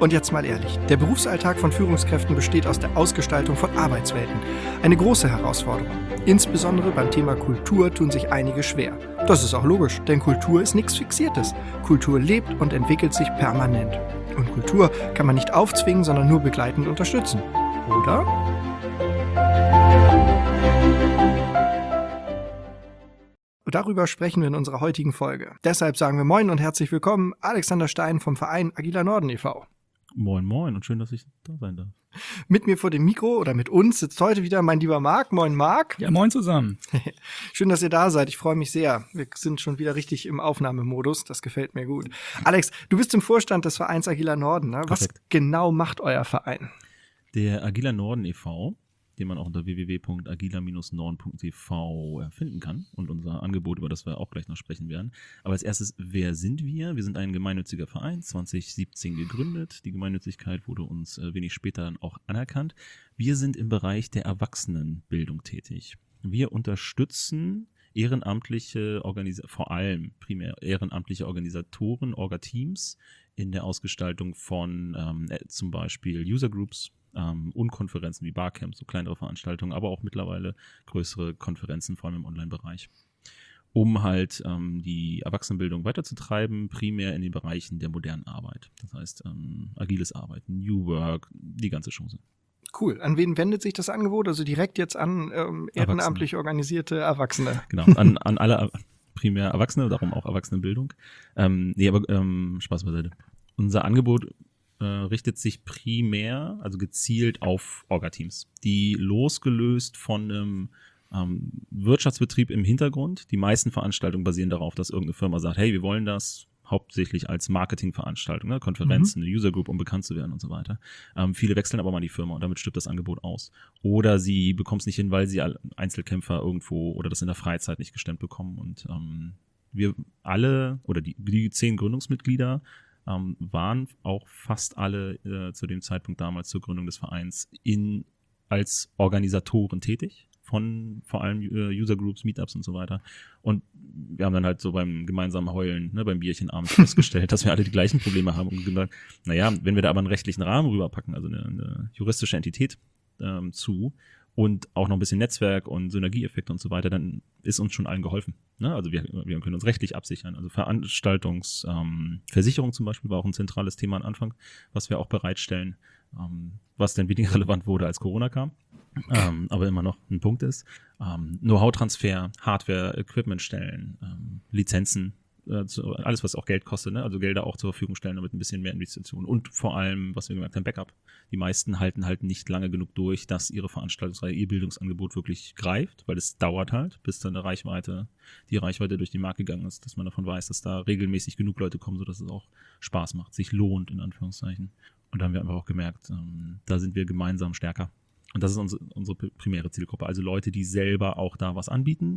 Und jetzt mal ehrlich, der Berufsalltag von Führungskräften besteht aus der Ausgestaltung von Arbeitswelten. Eine große Herausforderung. Insbesondere beim Thema Kultur tun sich einige schwer. Das ist auch logisch, denn Kultur ist nichts Fixiertes. Kultur lebt und entwickelt sich permanent. Und Kultur kann man nicht aufzwingen, sondern nur begleitend unterstützen. Oder? Darüber sprechen wir in unserer heutigen Folge. Deshalb sagen wir Moin und herzlich willkommen, Alexander Stein vom Verein Agiler Norden e.V. Moin, moin und schön, dass ich da sein darf. Mit mir vor dem Mikro oder mit uns sitzt heute wieder mein lieber Marc. Moin, Marc. Ja, moin zusammen. Schön, dass ihr da seid. Ich freue mich sehr. Wir sind schon wieder richtig im Aufnahmemodus. Das gefällt mir gut. Alex, du bist im Vorstand des Vereins Agiler Norden. Ne? Was genau macht euer Verein? Der Agiler Norden e.V., den man auch unter www.agiler-norden.tv finden kann und unser Angebot, über das wir auch gleich noch sprechen werden. Aber als erstes, wer sind wir? Wir sind ein gemeinnütziger Verein, 2017 gegründet. Die Gemeinnützigkeit wurde uns wenig später dann auch anerkannt. Wir sind im Bereich der Erwachsenenbildung tätig. Wir unterstützen vor allem primär ehrenamtliche Organisatoren, Orga-Teams in der Ausgestaltung von zum Beispiel User-Groups, und Konferenzen wie Barcamps, so kleinere Veranstaltungen, aber auch mittlerweile größere Konferenzen, vor allem im Online-Bereich, um halt die Erwachsenenbildung weiterzutreiben, primär in den Bereichen der modernen Arbeit. Das heißt, agiles Arbeiten, New Work, die ganze Chance. Cool. An wen wendet sich das Angebot? Also direkt jetzt an ehrenamtlich organisierte Erwachsene? Genau, an alle primär Erwachsene, darum auch Erwachsenenbildung. Spaß beiseite. Unser Angebot richtet sich primär, also gezielt auf Orga-Teams, die losgelöst von einem Wirtschaftsbetrieb im Hintergrund, die meisten Veranstaltungen basieren darauf, dass irgendeine Firma sagt, hey, wir wollen das hauptsächlich als Marketingveranstaltung, ne? Konferenzen, eine User Group, um bekannt zu werden und so weiter. Viele wechseln aber mal die Firma und damit stirbt das Angebot aus. Oder sie bekommen es nicht hin, weil sie Einzelkämpfer irgendwo oder das in der Freizeit nicht gestemmt bekommen. Und wir alle oder die 10 Gründungsmitglieder waren auch fast alle zu dem Zeitpunkt damals zur Gründung des Vereins als Organisatoren tätig, von vor allem User Groups, Meetups und so weiter. Und wir haben dann halt so beim gemeinsamen Heulen, beim Bierchenabend festgestellt, dass wir alle die gleichen Probleme haben und gesagt, naja, wenn wir da aber einen rechtlichen Rahmen rüberpacken, also eine juristische Entität zu und auch noch ein bisschen Netzwerk und Synergieeffekte und so weiter, dann ist uns schon allen geholfen. Ne? Also wir können uns rechtlich absichern. Also Versicherung zum Beispiel war auch ein zentrales Thema am Anfang, was wir auch bereitstellen, was dann weniger relevant wurde, als Corona kam, aber immer noch ein Punkt ist. Know-how-Transfer, Hardware, Equipment stellen, Lizenzen, alles, was auch Geld kostet, ne? Also Gelder auch zur Verfügung stellen, damit ein bisschen mehr Investitionen und vor allem, was wir gemerkt haben, Backup. Die meisten halten halt nicht lange genug durch, dass ihre Veranstaltungsreihe, ihr Bildungsangebot wirklich greift, weil es dauert halt, bis dann die Reichweite durch die Markt gegangen ist, dass man davon weiß, dass da regelmäßig genug Leute kommen, sodass es auch Spaß macht, sich lohnt, in Anführungszeichen. Und da haben wir einfach auch gemerkt, da sind wir gemeinsam stärker. Und das ist unsere primäre Zielgruppe, also Leute, die selber auch da was anbieten.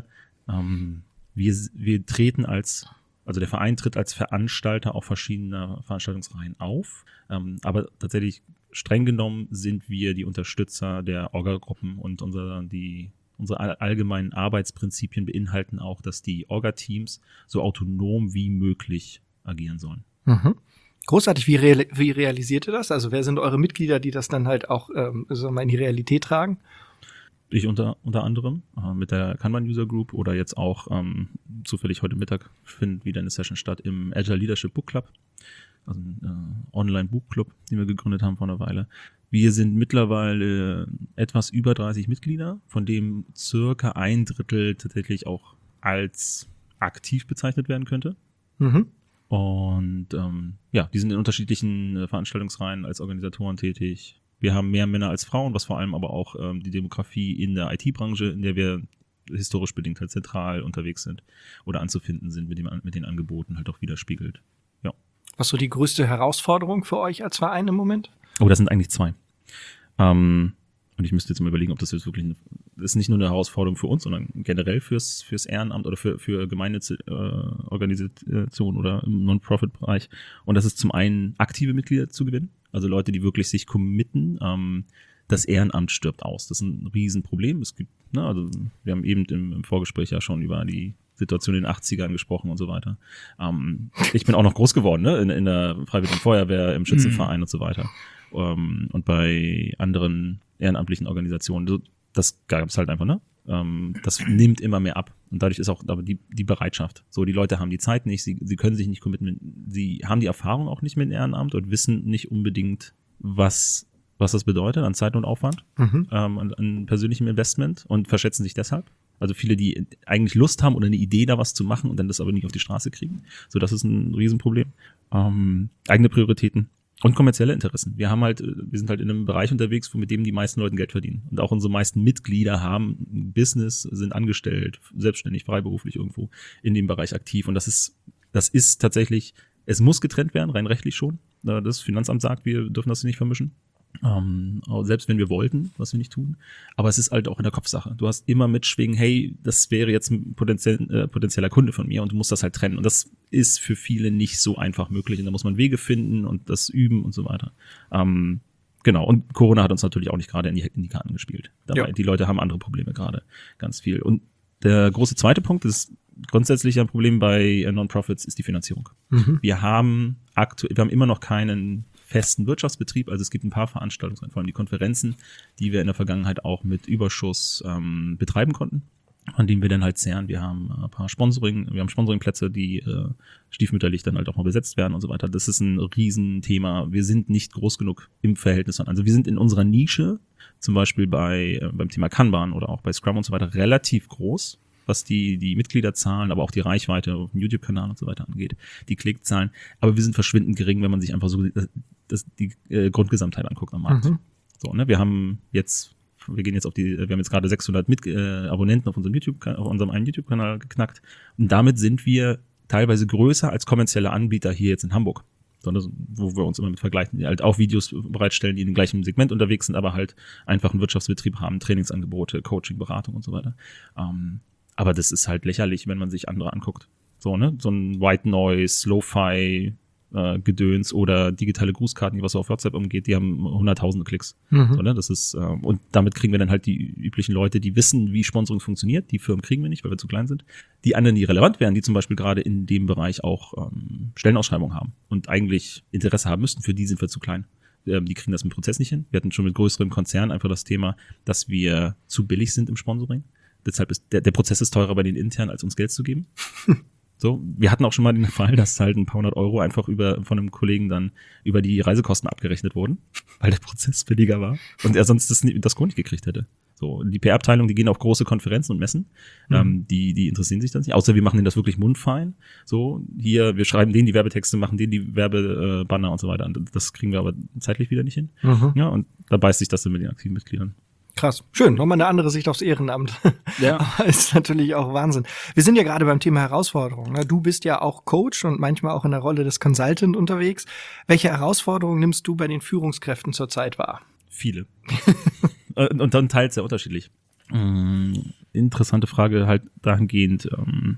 Wir treten also der Verein tritt als Veranstalter auf verschiedener Veranstaltungsreihen auf, aber tatsächlich streng genommen sind wir die Unterstützer der Orga-Gruppen und unsere allgemeinen Arbeitsprinzipien beinhalten auch, dass die Orga-Teams so autonom wie möglich agieren sollen. Mhm. Großartig. Wie realisiert ihr das? Also wer sind eure Mitglieder, die das dann halt auch in die Realität tragen? Ich unter anderem mit der Kanban User Group oder jetzt auch zufällig heute Mittag findet wieder eine Session statt im Agile Leadership Book Club, also ein Online-Buchclub, den wir gegründet haben vor einer Weile. Wir sind mittlerweile etwas über 30 Mitglieder, von dem circa 1/3 tatsächlich auch als aktiv bezeichnet werden könnte. Mhm. Und die sind in unterschiedlichen Veranstaltungsreihen als Organisatoren tätig. Wir haben mehr Männer als Frauen, was vor allem aber auch die Demografie in der IT-Branche, in der wir historisch bedingt halt zentral unterwegs sind oder anzufinden sind, mit den Angeboten halt auch widerspiegelt. Ja. Was ist so die größte Herausforderung für euch als Verein im Moment? Oh, das sind eigentlich 2. Und ich müsste jetzt mal überlegen, ob das jetzt wirklich das ist nicht nur eine Herausforderung für uns, sondern generell fürs Ehrenamt oder für Gemeinnützorganisationen oder im Non-Profit-Bereich. Und das ist zum einen aktive Mitglieder zu gewinnen, also Leute, die wirklich sich committen. Das Ehrenamt stirbt aus. Das ist ein Riesenproblem. Es gibt, also wir haben eben im Vorgespräch ja schon über die Situation in den 80ern gesprochen und so weiter. Ich bin auch noch groß geworden, ne? In der Freiwilligen Feuerwehr, im Schützenverein und so weiter. Und bei anderen ehrenamtlichen Organisationen. Das gab es halt einfach, ne? Das nimmt immer mehr ab. Und dadurch ist auch aber die Bereitschaft. So, die Leute haben die Zeit nicht, sie können sich nicht committen, sie haben die Erfahrung auch nicht mit Ehrenamt und wissen nicht unbedingt, was das bedeutet an Zeit und Aufwand, an persönlichem Investment und verschätzen sich deshalb. Also viele, die eigentlich Lust haben oder eine Idee, da was zu machen und dann das aber nicht auf die Straße kriegen. So, das ist ein Riesenproblem. Eigene Prioritäten. Und kommerzielle Interessen. Wir sind halt in einem Bereich unterwegs, mit dem die meisten Leute Geld verdienen. Und auch unsere meisten Mitglieder haben ein Business, sind angestellt, selbstständig, freiberuflich irgendwo in dem Bereich aktiv. Und das ist tatsächlich, es muss getrennt werden, rein rechtlich schon. Das Finanzamt sagt, wir dürfen das nicht vermischen. Selbst wenn wir wollten, was wir nicht tun. Aber es ist halt auch in der Kopfsache. Du hast immer mitschwingen, hey, das wäre jetzt ein potenzieller Kunde von mir und du musst das halt trennen. Und das ist für viele nicht so einfach möglich. Und da muss man Wege finden und das üben und so weiter. Genau. Und Corona hat uns natürlich auch nicht gerade in die Karten gespielt. Dabei, die Leute haben andere Probleme gerade, ganz viel. Und der große zweite Punkt ist grundsätzlich ein Problem bei Non-Profits, ist die Finanzierung. Wir haben immer noch keinen festen Wirtschaftsbetrieb, also es gibt ein paar Veranstaltungen, vor allem die Konferenzen, die wir in der Vergangenheit auch mit Überschuss betreiben konnten, an denen wir dann halt zehren. Wir haben ein paar Sponsoringplätze, die stiefmütterlich dann halt auch mal besetzt werden und so weiter. Das ist ein Riesenthema. Wir sind nicht groß genug im Verhältnis. Also wir sind in unserer Nische, zum Beispiel beim Thema Kanban oder auch bei Scrum und so weiter, relativ groß, was die Mitgliederzahlen, aber auch die Reichweite auf dem YouTube-Kanal und so weiter angeht, die Klickzahlen. Aber wir sind verschwindend gering, wenn man sich einfach so die Grundgesamtheit anguckt am Markt. So, ne? Wir haben jetzt gerade 600 Abonnenten auf unserem einen YouTube-Kanal geknackt. Und damit sind wir teilweise größer als kommerzielle Anbieter hier jetzt in Hamburg. Wo wir uns immer mit vergleichen, die halt auch Videos bereitstellen, die in dem gleichen Segment unterwegs sind, aber halt einfach einen Wirtschaftsbetrieb haben, Trainingsangebote, Coaching, Beratung und so weiter. Aber das ist halt lächerlich, wenn man sich andere anguckt. So, ne? So ein White Noise, Lo-Fi, Gedöns oder digitale Grußkarten, die was so auf WhatsApp umgeht, die haben 100.000 Klicks. So, ne? Das ist, und damit kriegen wir dann halt die üblichen Leute, die wissen, wie Sponsoring funktioniert. Die Firmen kriegen wir nicht, weil wir zu klein sind. Die anderen, die relevant wären, die zum Beispiel gerade in dem Bereich auch Stellenausschreibungen haben und eigentlich Interesse haben müssten, für die sind wir zu klein. Die kriegen das im Prozess nicht hin. Wir hatten schon mit größeren Konzernen einfach das Thema, dass wir zu billig sind im Sponsoring. Deshalb ist der Prozess ist teurer bei den internen, als uns Geld zu geben. So, wir hatten auch schon mal den Fall, dass halt ein paar hundert Euro einfach von einem Kollegen dann über die Reisekosten abgerechnet wurden, weil der Prozess billiger war und er sonst das Grund nicht gekriegt hätte. So, die PR-Abteilung, die gehen auf große Konferenzen und Messen, die interessieren sich dann nicht, außer wir machen denen das wirklich mundfein. So, hier, wir schreiben denen die Werbetexte, machen denen die Werbebanner und so weiter. Und das kriegen wir aber zeitlich wieder nicht hin. Ja, und da beißt sich das dann mit den aktiven Mitgliedern. Krass. Schön. Nochmal eine andere Sicht aufs Ehrenamt. Ja. Aber ist natürlich auch Wahnsinn. Wir sind ja gerade beim Thema Herausforderungen. Ne? Du bist ja auch Coach und manchmal auch in der Rolle des Consultant unterwegs. Welche Herausforderungen nimmst du bei den Führungskräften zurzeit wahr? Viele. Und dann teils sehr unterschiedlich. Interessante Frage halt dahingehend.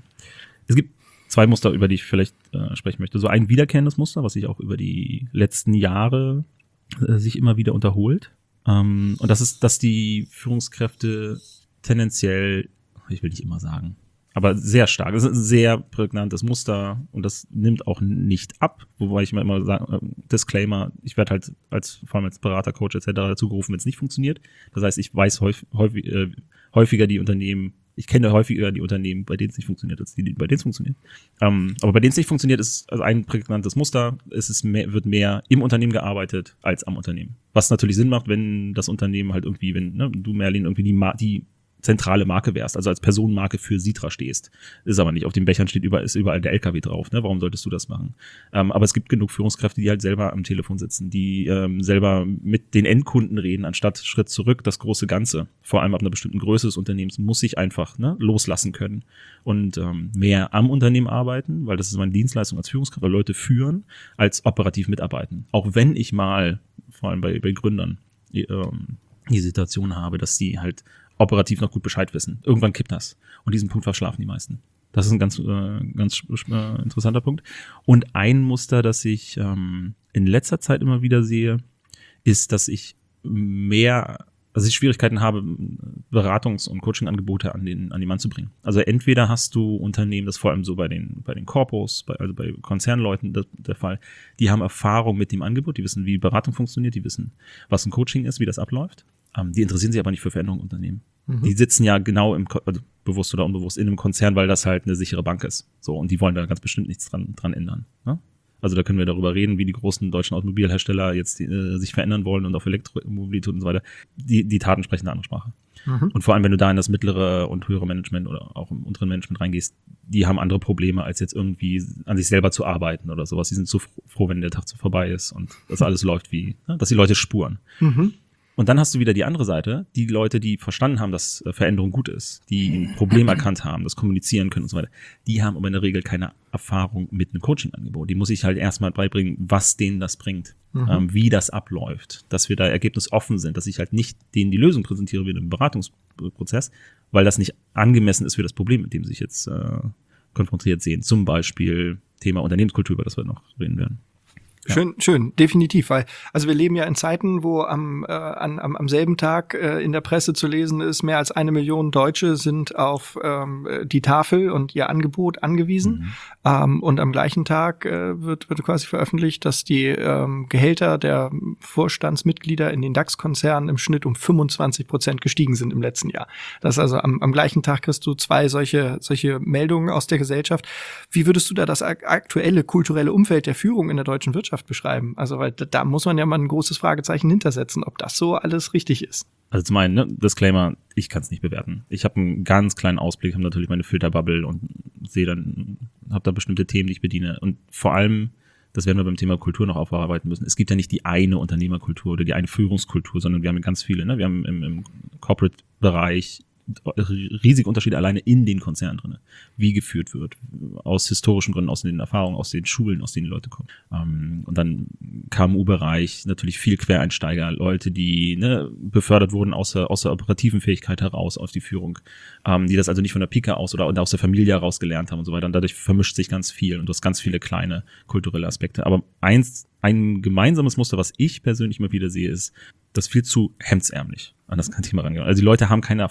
Es gibt zwei Muster, über die ich vielleicht sprechen möchte. So ein wiederkehrendes Muster, was sich auch über die letzten Jahre sich immer wieder unterholt. Und das ist, dass die Führungskräfte tendenziell, ich will nicht immer sagen, aber sehr stark, das ist ein sehr prägnantes Muster und das nimmt auch nicht ab, wobei ich mir immer sage, Disclaimer, ich werde halt vor allem als Berater, Coach etc. dazu gerufen, wenn es nicht funktioniert. Das heißt, ich weiß häufiger die Unternehmen, ich kenne häufiger die Unternehmen, bei denen es nicht funktioniert, als die, bei denen es funktioniert. Aber bei denen es nicht funktioniert, ist also ein prägnantes Muster. Wird mehr im Unternehmen gearbeitet als am Unternehmen. Was natürlich Sinn macht, wenn das Unternehmen halt irgendwie, wenn du, Merlin, irgendwie die zentrale Marke wärst, also als Personenmarke für Sitra stehst. Ist aber nicht. Auf den Bechern ist überall der LKW drauf. Ne? Warum solltest du das machen? Aber es gibt genug Führungskräfte, die halt selber am Telefon sitzen, die selber mit den Endkunden reden, anstatt Schritt zurück, das große Ganze. Vor allem ab einer bestimmten Größe des Unternehmens muss ich einfach loslassen können und mehr am Unternehmen arbeiten, weil das ist meine Dienstleistung als Führungskraft, weil Leute führen, als operativ mitarbeiten. Auch wenn ich mal, vor allem bei Gründern, die Situation habe, dass sie halt operativ noch gut Bescheid wissen. Irgendwann kippt das. Und diesen Punkt verschlafen die meisten. Das ist ein ganz interessanter Punkt. Und ein Muster, das ich in letzter Zeit immer wieder sehe, ist, dass ich Schwierigkeiten habe, Beratungs- und Coaching-Angebote an den Mann zu bringen. Also entweder hast du Unternehmen, das ist vor allem so bei den Corpos, also bei Konzernleuten der Fall, die haben Erfahrung mit dem Angebot, die wissen, wie Beratung funktioniert, die wissen, was ein Coaching ist, wie das abläuft. Die interessieren sich aber nicht für Veränderungen im Unternehmen. Die sitzen ja genau also bewusst oder unbewusst in einem Konzern, weil das halt eine sichere Bank ist. So, und die wollen da ganz bestimmt nichts dran ändern. Ne? Also da können wir darüber reden, wie die großen deutschen Automobilhersteller jetzt sich verändern wollen und auf Elektromobilität und so weiter. Die Taten sprechen eine andere Sprache. Und vor allem, wenn du da in das mittlere und höhere Management oder auch im unteren Management reingehst, die haben andere Probleme, als jetzt irgendwie an sich selber zu arbeiten oder sowas. Die sind so froh, wenn der Tag so vorbei ist und das alles läuft dass die Leute spuren. Und dann hast du wieder die andere Seite, die Leute, die verstanden haben, dass Veränderung gut ist, die ein Problem erkannt haben, das kommunizieren können und so weiter. Die haben aber in der Regel keine Erfahrung mit einem Coaching-Angebot. Die muss ich halt erstmal beibringen, was denen das bringt, wie das abläuft, dass wir da ergebnisoffen sind, dass ich halt nicht denen die Lösung präsentiere wie in einem Beratungsprozess, weil das nicht angemessen ist für das Problem, mit dem sie sich jetzt konfrontiert sehen. Zum Beispiel Thema Unternehmenskultur, über das wir noch reden werden. Ja. Schön, definitiv, weil also wir leben ja in Zeiten, wo am selben Tag in der Presse zu lesen ist, mehr als 1 Million Deutsche sind auf die Tafel und ihr Angebot angewiesen. Und am gleichen Tag wird quasi veröffentlicht, dass die Gehälter der Vorstandsmitglieder in den DAX-Konzernen im Schnitt um 25% gestiegen sind im letzten Jahr. Das ist also am gleichen Tag kriegst du 2 solche Meldungen aus der Gesellschaft. Wie würdest du da das aktuelle kulturelle Umfeld der Führung in der deutschen Wirtschaft beschreiben? Also, weil da muss man ja mal ein großes Fragezeichen hintersetzen, ob das so alles richtig ist. Also zum einen, Disclaimer, ich kann es nicht bewerten. Ich habe einen ganz kleinen Ausblick, habe natürlich meine Filterbubble und habe da bestimmte Themen, die ich bediene. Und vor allem, das werden wir beim Thema Kultur noch aufarbeiten müssen, es gibt ja nicht die eine Unternehmerkultur oder die eine Führungskultur, sondern wir haben ganz viele. Ne? Wir haben im Corporate-Bereich riesige Unterschiede alleine in den Konzernen drin, wie geführt wird, aus historischen Gründen, aus den Erfahrungen, aus den Schulen, aus denen die Leute kommen. Und dann KMU-Bereich, natürlich viel Quereinsteiger, Leute, die befördert wurden aus der operativen Fähigkeit heraus auf die Führung, die das also nicht von der Pike aus oder aus der Familie heraus gelernt haben und so weiter. Und dadurch vermischt sich ganz viel und du hast ganz viele kleine kulturelle Aspekte. Aber ein gemeinsames Muster, was ich persönlich immer wieder sehe, ist, das viel zu hemdsärmlich an das Thema rangehen. Also die Leute haben keine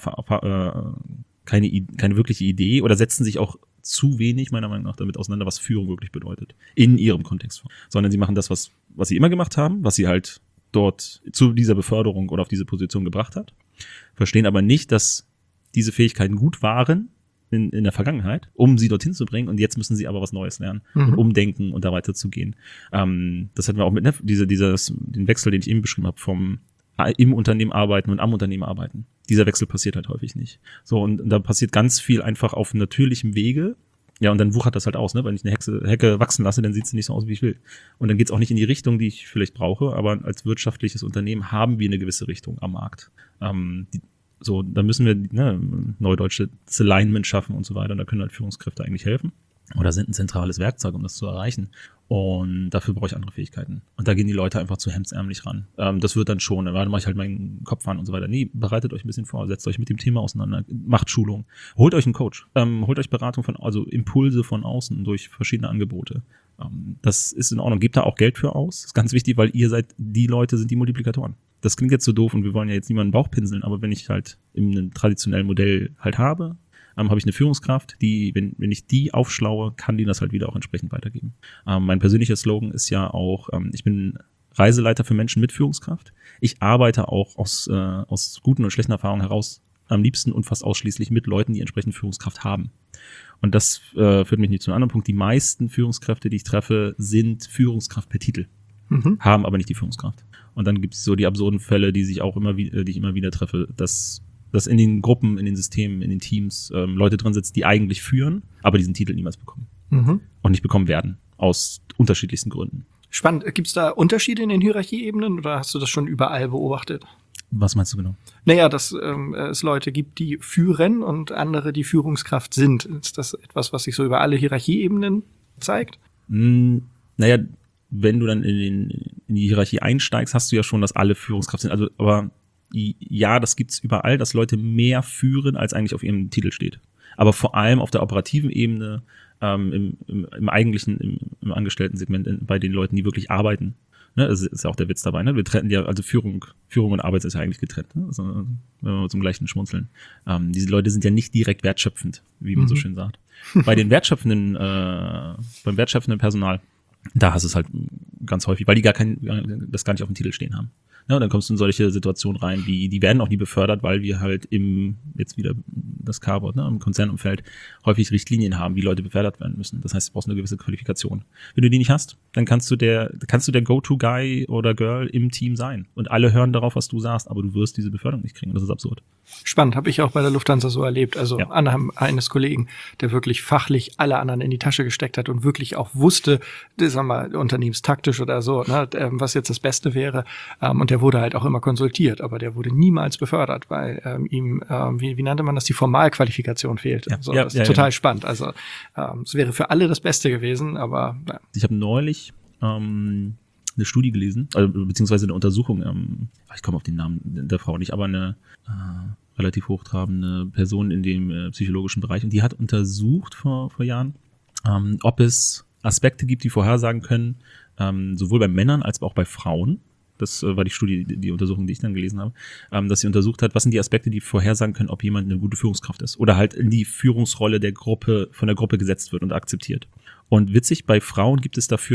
wirkliche Idee oder setzen sich auch zu wenig, meiner Meinung nach, damit auseinander, was Führung wirklich bedeutet. In ihrem Kontext. Sondern sie machen das, was sie immer gemacht haben, was sie halt dort zu dieser Beförderung oder auf diese Position gebracht hat. Verstehen aber nicht, dass diese Fähigkeiten gut waren in der Vergangenheit, um sie dorthin zu bringen, und jetzt müssen sie aber was Neues lernen und umdenken und da weiterzugehen. Das hatten wir auch mit den Wechsel, den ich eben beschrieben habe, vom im Unternehmen arbeiten und am Unternehmen arbeiten. Dieser Wechsel passiert halt häufig nicht. So, und da passiert ganz viel einfach auf natürlichem Wege. Ja, und dann wuchert das halt aus, ne? Wenn ich eine Hecke wachsen lasse, dann sieht sie nicht so aus, wie ich will. Und dann geht's auch nicht in die Richtung, die ich vielleicht brauche, aber als wirtschaftliches Unternehmen haben wir eine gewisse Richtung am Markt. Da müssen wir neudeutsche Alignment schaffen und so weiter. Und da können halt Führungskräfte eigentlich helfen. Oder sind ein zentrales Werkzeug, um das zu erreichen. Und dafür brauche ich andere Fähigkeiten. Und da gehen die Leute einfach zu hemdsärmlich ran. Das wird dann schon, dann mache ich halt meinen Kopf an und so weiter. Nee, bereitet euch ein bisschen vor, setzt euch mit dem Thema auseinander, macht Schulung, holt euch einen Coach, holt euch Beratung also Impulse von außen durch verschiedene Angebote. Das ist in Ordnung. Gebt da auch Geld für aus. Das ist ganz wichtig, weil die Leute sind die Multiplikatoren. Das klingt jetzt so doof und wir wollen ja jetzt niemanden Bauch pinseln, aber wenn ich halt in einem traditionellen Modell halt habe ich eine Führungskraft, die, wenn ich die aufschlaue, kann die das halt wieder auch entsprechend weitergeben. Mein persönlicher Slogan ist ja auch, ich bin Reiseleiter für Menschen mit Führungskraft. Ich arbeite auch aus guten und schlechten Erfahrungen heraus am liebsten und fast ausschließlich mit Leuten, die entsprechend Führungskraft haben. Und das führt mich nicht zu einem anderen Punkt. Die meisten Führungskräfte, die ich treffe, sind Führungskraft per Titel, haben aber nicht die Führungskraft. Und dann gibt es so die absurden Fälle, die ich immer wieder treffe, dass in den Gruppen, in den Systemen, in den Teams Leute drin sitzen, die eigentlich führen, aber diesen Titel niemals bekommen. Und nicht bekommen werden, aus unterschiedlichsten Gründen. Spannend. Gibt es da Unterschiede in den Hierarchieebenen oder hast du das schon überall beobachtet? Was meinst du genau? Naja, dass es Leute gibt, die führen und andere, die Führungskraft sind. Ist das etwas, was sich so über alle Hierarchieebenen zeigt? Naja, wenn du dann in die Hierarchie einsteigst, hast du ja schon, dass alle Führungskraft sind. Also, aber ja, das gibt's überall, dass Leute mehr führen, als eigentlich auf ihrem Titel steht. Aber vor allem auf der operativen Ebene, im eigentlichen, im Angestellten-Segment, bei den Leuten, die wirklich arbeiten. Ne, das ist ja auch der Witz dabei. Ne? Wir trennen ja, also Führung und Arbeit ist ja eigentlich getrennt. Ne? Also, wenn wir zum gleichen schmunzeln. Diese Leute sind ja nicht direkt wertschöpfend, wie man so schön sagt. Beim wertschöpfenden Personal, da hast du es halt ganz häufig, weil die das gar nicht auf dem Titel stehen haben. Ja, dann kommst du in solche Situationen rein, wie die werden auch nie befördert, weil wir halt jetzt wieder das K-Wort, ne, im Konzernumfeld häufig Richtlinien haben, wie Leute befördert werden müssen. Das heißt, du brauchst eine gewisse Qualifikation. Wenn du die nicht hast, dann kannst du der Go-To-Guy oder Girl im Team sein. Und alle hören darauf, was du sagst, aber du wirst diese Beförderung nicht kriegen. Das ist absurd. Spannend, habe ich auch bei der Lufthansa so erlebt. Also Ja. eines Kollegen, der wirklich fachlich alle anderen in die Tasche gesteckt hat und wirklich auch wusste, sagen wir mal, unternehmenstaktisch oder so, ne, was jetzt das Beste wäre. Und der wurde halt auch immer konsultiert, aber der wurde niemals befördert, weil ihm, wie nannte man das, die Formalqualifikation fehlte. Ja. So, Ja, das ist ja, total ja. spannend. Also es wäre für alle das Beste gewesen, aber ja. Ich habe neulich eine Studie gelesen, beziehungsweise eine Untersuchung, ich komme auf den Namen der Frau nicht, aber eine relativ hochtrabende Person in dem psychologischen Bereich, und die hat untersucht vor Jahren, ob es Aspekte gibt, die vorhersagen können, sowohl bei Männern als auch bei Frauen. Das war die Untersuchung, die ich dann gelesen habe, dass sie untersucht hat, was sind die Aspekte, die vorhersagen können, ob jemand eine gute Führungskraft ist oder halt in die Führungsrolle von der Gruppe gesetzt wird und akzeptiert. Und witzig, bei Frauen gibt es dafür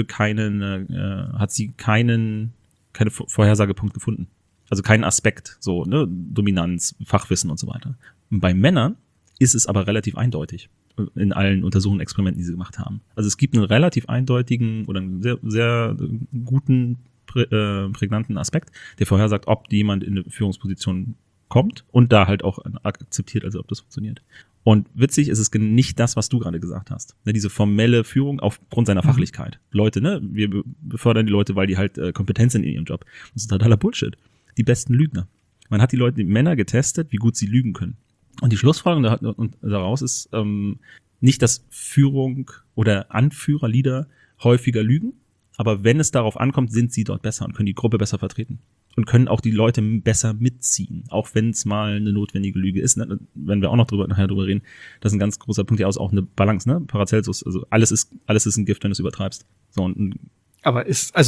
hat sie keinen Vorhersagepunkt gefunden. Also keinen Aspekt, so, ne, Dominanz, Fachwissen und so weiter. Und bei Männern ist es aber relativ eindeutig in allen Untersuchungen, Experimenten, die sie gemacht haben. Also es gibt einen relativ eindeutigen oder einen sehr, sehr guten, prägnanten Aspekt, der vorhersagt, ob jemand in eine Führungsposition kommt und da halt auch akzeptiert, also ob das funktioniert. Und witzig ist es nicht das, was du gerade gesagt hast. Ne, diese formelle Führung aufgrund seiner Fachlichkeit. Leute, ne, wir befördern die Leute, weil die halt kompetent sind in ihrem Job. Das ist totaler Bullshit. Die besten Lügner. Man hat die Männer getestet, wie gut sie lügen können. Und die Schlussfolgerung daraus ist nicht, dass Führung oder Anführer, Leader häufiger lügen, aber wenn es darauf ankommt, sind sie dort besser und können die Gruppe besser vertreten. Und können auch die Leute besser mitziehen, auch wenn es mal eine notwendige Lüge ist. Ne? Wenn wir auch noch nachher drüber reden, das ist ein ganz großer Punkt, ja auch eine Balance, ne? Paracelsus, also alles ist ein Gift, wenn du es übertreibst. So, und Aber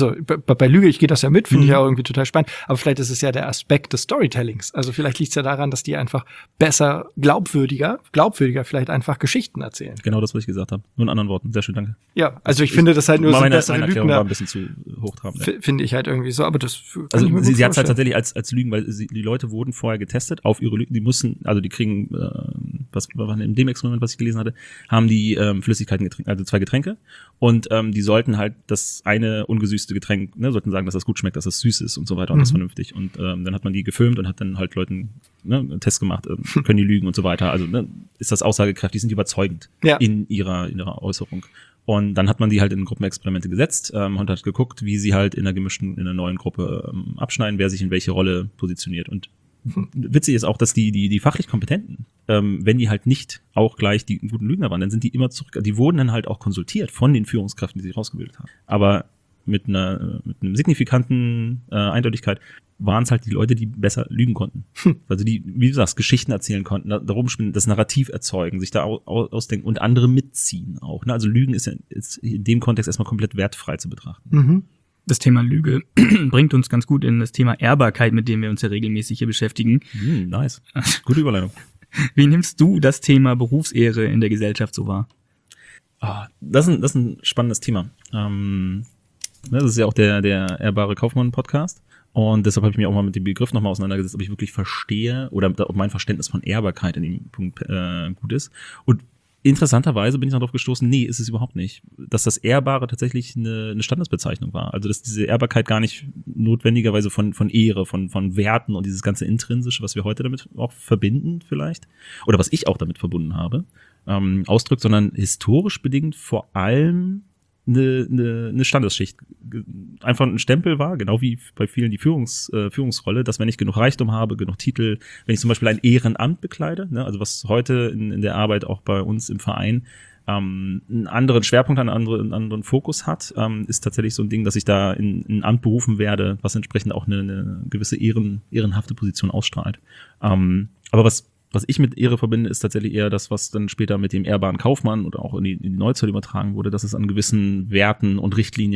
bei Lüge, ich gehe das ja mit, finde ich ja auch irgendwie total spannend, aber vielleicht ist es ja der Aspekt des Storytellings. Also vielleicht liegt es ja daran, dass die einfach besser, glaubwürdiger vielleicht einfach Geschichten erzählen. Genau das, was ich gesagt habe. Nur in anderen Worten. Sehr schön, danke. Ja, also ich finde das halt nur so meine bessere Erklärung war ein Lügner, bisschen zu hochtrabend. Ja. finde ich halt irgendwie so, aber das kann ich Also mir gut sie hat es halt vorstellen. tatsächlich als Lügen, weil die Leute wurden vorher getestet auf ihre Lügen. Die kriegen, was war in dem Experiment, was ich gelesen hatte, haben die Flüssigkeiten getrunken, also 2 Getränke, und die sollten halt das eine ungesüßte Getränk, ne, sollten sagen, dass das gut schmeckt, dass das süß ist und so weiter und das vernünftig. Und dann hat man die gefilmt und hat dann halt Leuten einen Test gemacht, können die lügen und so weiter. Also ne, ist das aussagekräftig, sind die überzeugend in ihrer Äußerung. Und dann hat man die halt in Gruppenexperimente gesetzt und hat geguckt, wie sie halt in einer neuen Gruppe abschneiden, wer sich in welche Rolle positioniert. Und witzig ist auch, dass die fachlich Kompetenten, wenn die halt nicht auch gleich die guten Lügner waren, dann sind die immer zurück. Die wurden dann halt auch konsultiert von den Führungskräften, die sich rausgebildet haben. Aber mit einer signifikanten Eindeutigkeit waren es halt die Leute, die besser lügen konnten. Also die, wie du sagst, Geschichten erzählen konnten, da rumspinnen, das Narrativ erzeugen, sich da ausdenken und andere mitziehen auch. Ne? Also Lügen ist in dem Kontext erstmal komplett wertfrei zu betrachten. Das Thema Lüge bringt uns ganz gut in das Thema Ehrbarkeit, mit dem wir uns ja regelmäßig hier beschäftigen. Nice. Gute Überleitung. Wie nimmst du das Thema Berufsehre in der Gesellschaft so wahr? Das ist ein spannendes Thema. Das ist ja auch der Ehrbare Kaufmann-Podcast. Und deshalb habe ich mich auch mal mit dem Begriff nochmal auseinandergesetzt, ob ich wirklich verstehe oder ob mein Verständnis von Ehrbarkeit in dem Punkt gut ist. Und interessanterweise bin ich darauf gestoßen, nee, ist es überhaupt nicht. Dass das Ehrbare tatsächlich eine Standesbezeichnung war. Also dass diese Ehrbarkeit gar nicht notwendigerweise von Ehre, von Werten und dieses ganze Intrinsische, was wir heute damit auch verbinden vielleicht, oder was ich auch damit verbunden habe, ausdrückt, sondern historisch bedingt vor allem eine Standesschicht. Einfach ein Stempel war, genau wie bei vielen die Führungsrolle, dass wenn ich genug Reichtum habe, genug Titel, wenn ich zum Beispiel ein Ehrenamt bekleide, ne, also was heute in der Arbeit auch bei uns im Verein einen anderen Schwerpunkt, einen anderen Fokus hat, ist tatsächlich so ein Ding, dass ich da in ein Amt berufen werde, was entsprechend auch eine gewisse ehrenhafte Position ausstrahlt. Aber was ich mit Ehre verbinde, ist tatsächlich eher das, was dann später mit dem ehrbaren Kaufmann oder auch in die Neuzeit übertragen wurde, dass es an gewissen Werten und Richtlinien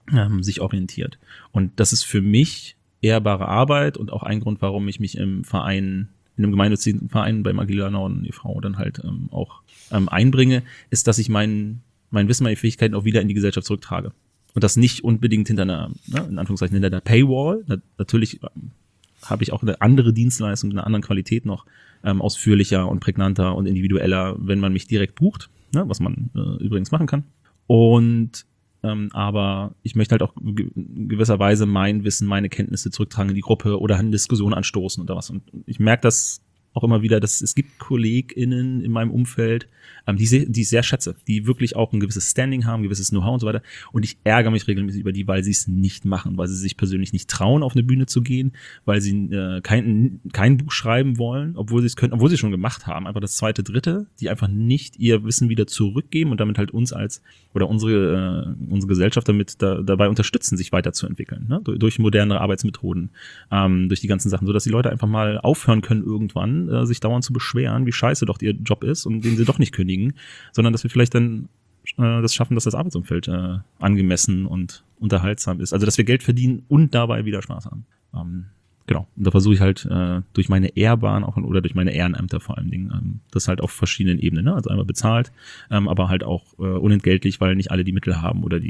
sich orientiert. Und das ist für mich ehrbare Arbeit und auch ein Grund, warum ich mich im Verein, in einem gemeinnützigen Verein beim Agila Norden e.V. dann halt auch einbringe, ist, dass ich mein Wissen, meine Fähigkeiten auch wieder in die Gesellschaft zurücktrage. Und das nicht unbedingt hinter einer, in Anführungszeichen, hinter der Paywall. Natürlich habe ich auch eine andere Dienstleistung, eine andere Qualität noch ausführlicher und prägnanter und individueller, wenn man mich direkt bucht, ne, was man übrigens machen kann. Und aber ich möchte halt auch in gewisser Weise mein Wissen, meine Kenntnisse zurücktragen in die Gruppe oder eine Diskussion anstoßen oder was. Und ich merke das auch immer wieder, dass es gibt KollegInnen in meinem Umfeld, die ich sehr schätze, die wirklich auch ein gewisses Standing haben, ein gewisses Know-how und so weiter. Und ich ärgere mich regelmäßig über die, weil sie es nicht machen, weil sie sich persönlich nicht trauen, auf eine Bühne zu gehen, weil sie kein Buch schreiben wollen, obwohl sie es können, obwohl sie es schon gemacht haben. Einfach das zweite, dritte, die einfach nicht ihr Wissen wieder zurückgeben und damit halt uns oder unsere Gesellschaft dabei unterstützen, sich weiterzuentwickeln, ne? Durch moderne Arbeitsmethoden, durch die ganzen Sachen, sodass die Leute einfach mal aufhören können irgendwann, sich dauernd zu beschweren, wie scheiße doch ihr Job ist und den sie doch nicht kündigen, sondern dass wir vielleicht dann das schaffen, dass das Arbeitsumfeld angemessen und unterhaltsam ist. Also dass wir Geld verdienen und dabei wieder Spaß haben. Genau. Und da versuche ich halt durch meine Ehrbahn auch oder durch meine Ehrenämter vor allen Dingen, das halt auf verschiedenen Ebenen, ne? Also einmal bezahlt, aber halt auch unentgeltlich, weil nicht alle die Mittel haben oder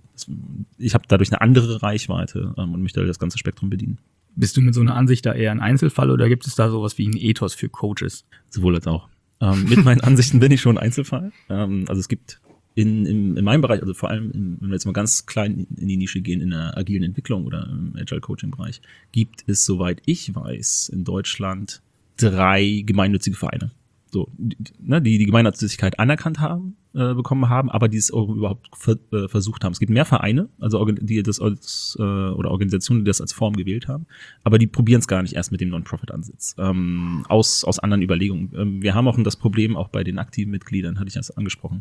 ich habe dadurch eine andere Reichweite und möchte halt das ganze Spektrum bedienen. Bist du mit so einer Ansicht da eher ein Einzelfall oder gibt es da sowas wie ein Ethos für Coaches? Sowohl als auch. Mit meinen Ansichten bin ich schon ein Einzelfall. Also es gibt in meinem Bereich, also vor allem, wenn wir jetzt mal ganz klein in die Nische gehen, in der agilen Entwicklung oder im Agile-Coaching-Bereich, gibt es, soweit ich weiß, in Deutschland 3 gemeinnützige Vereine. So, die Gemeinnützigkeit anerkannt bekommen haben, aber die es auch überhaupt versucht haben. Es gibt mehr Vereine, also die das oder Organisationen, die das als Form gewählt haben, aber die probieren es gar nicht erst mit dem Non-Profit-Ansatz, aus anderen Überlegungen. Wir haben auch das Problem, auch bei den aktiven Mitgliedern, hatte ich das angesprochen,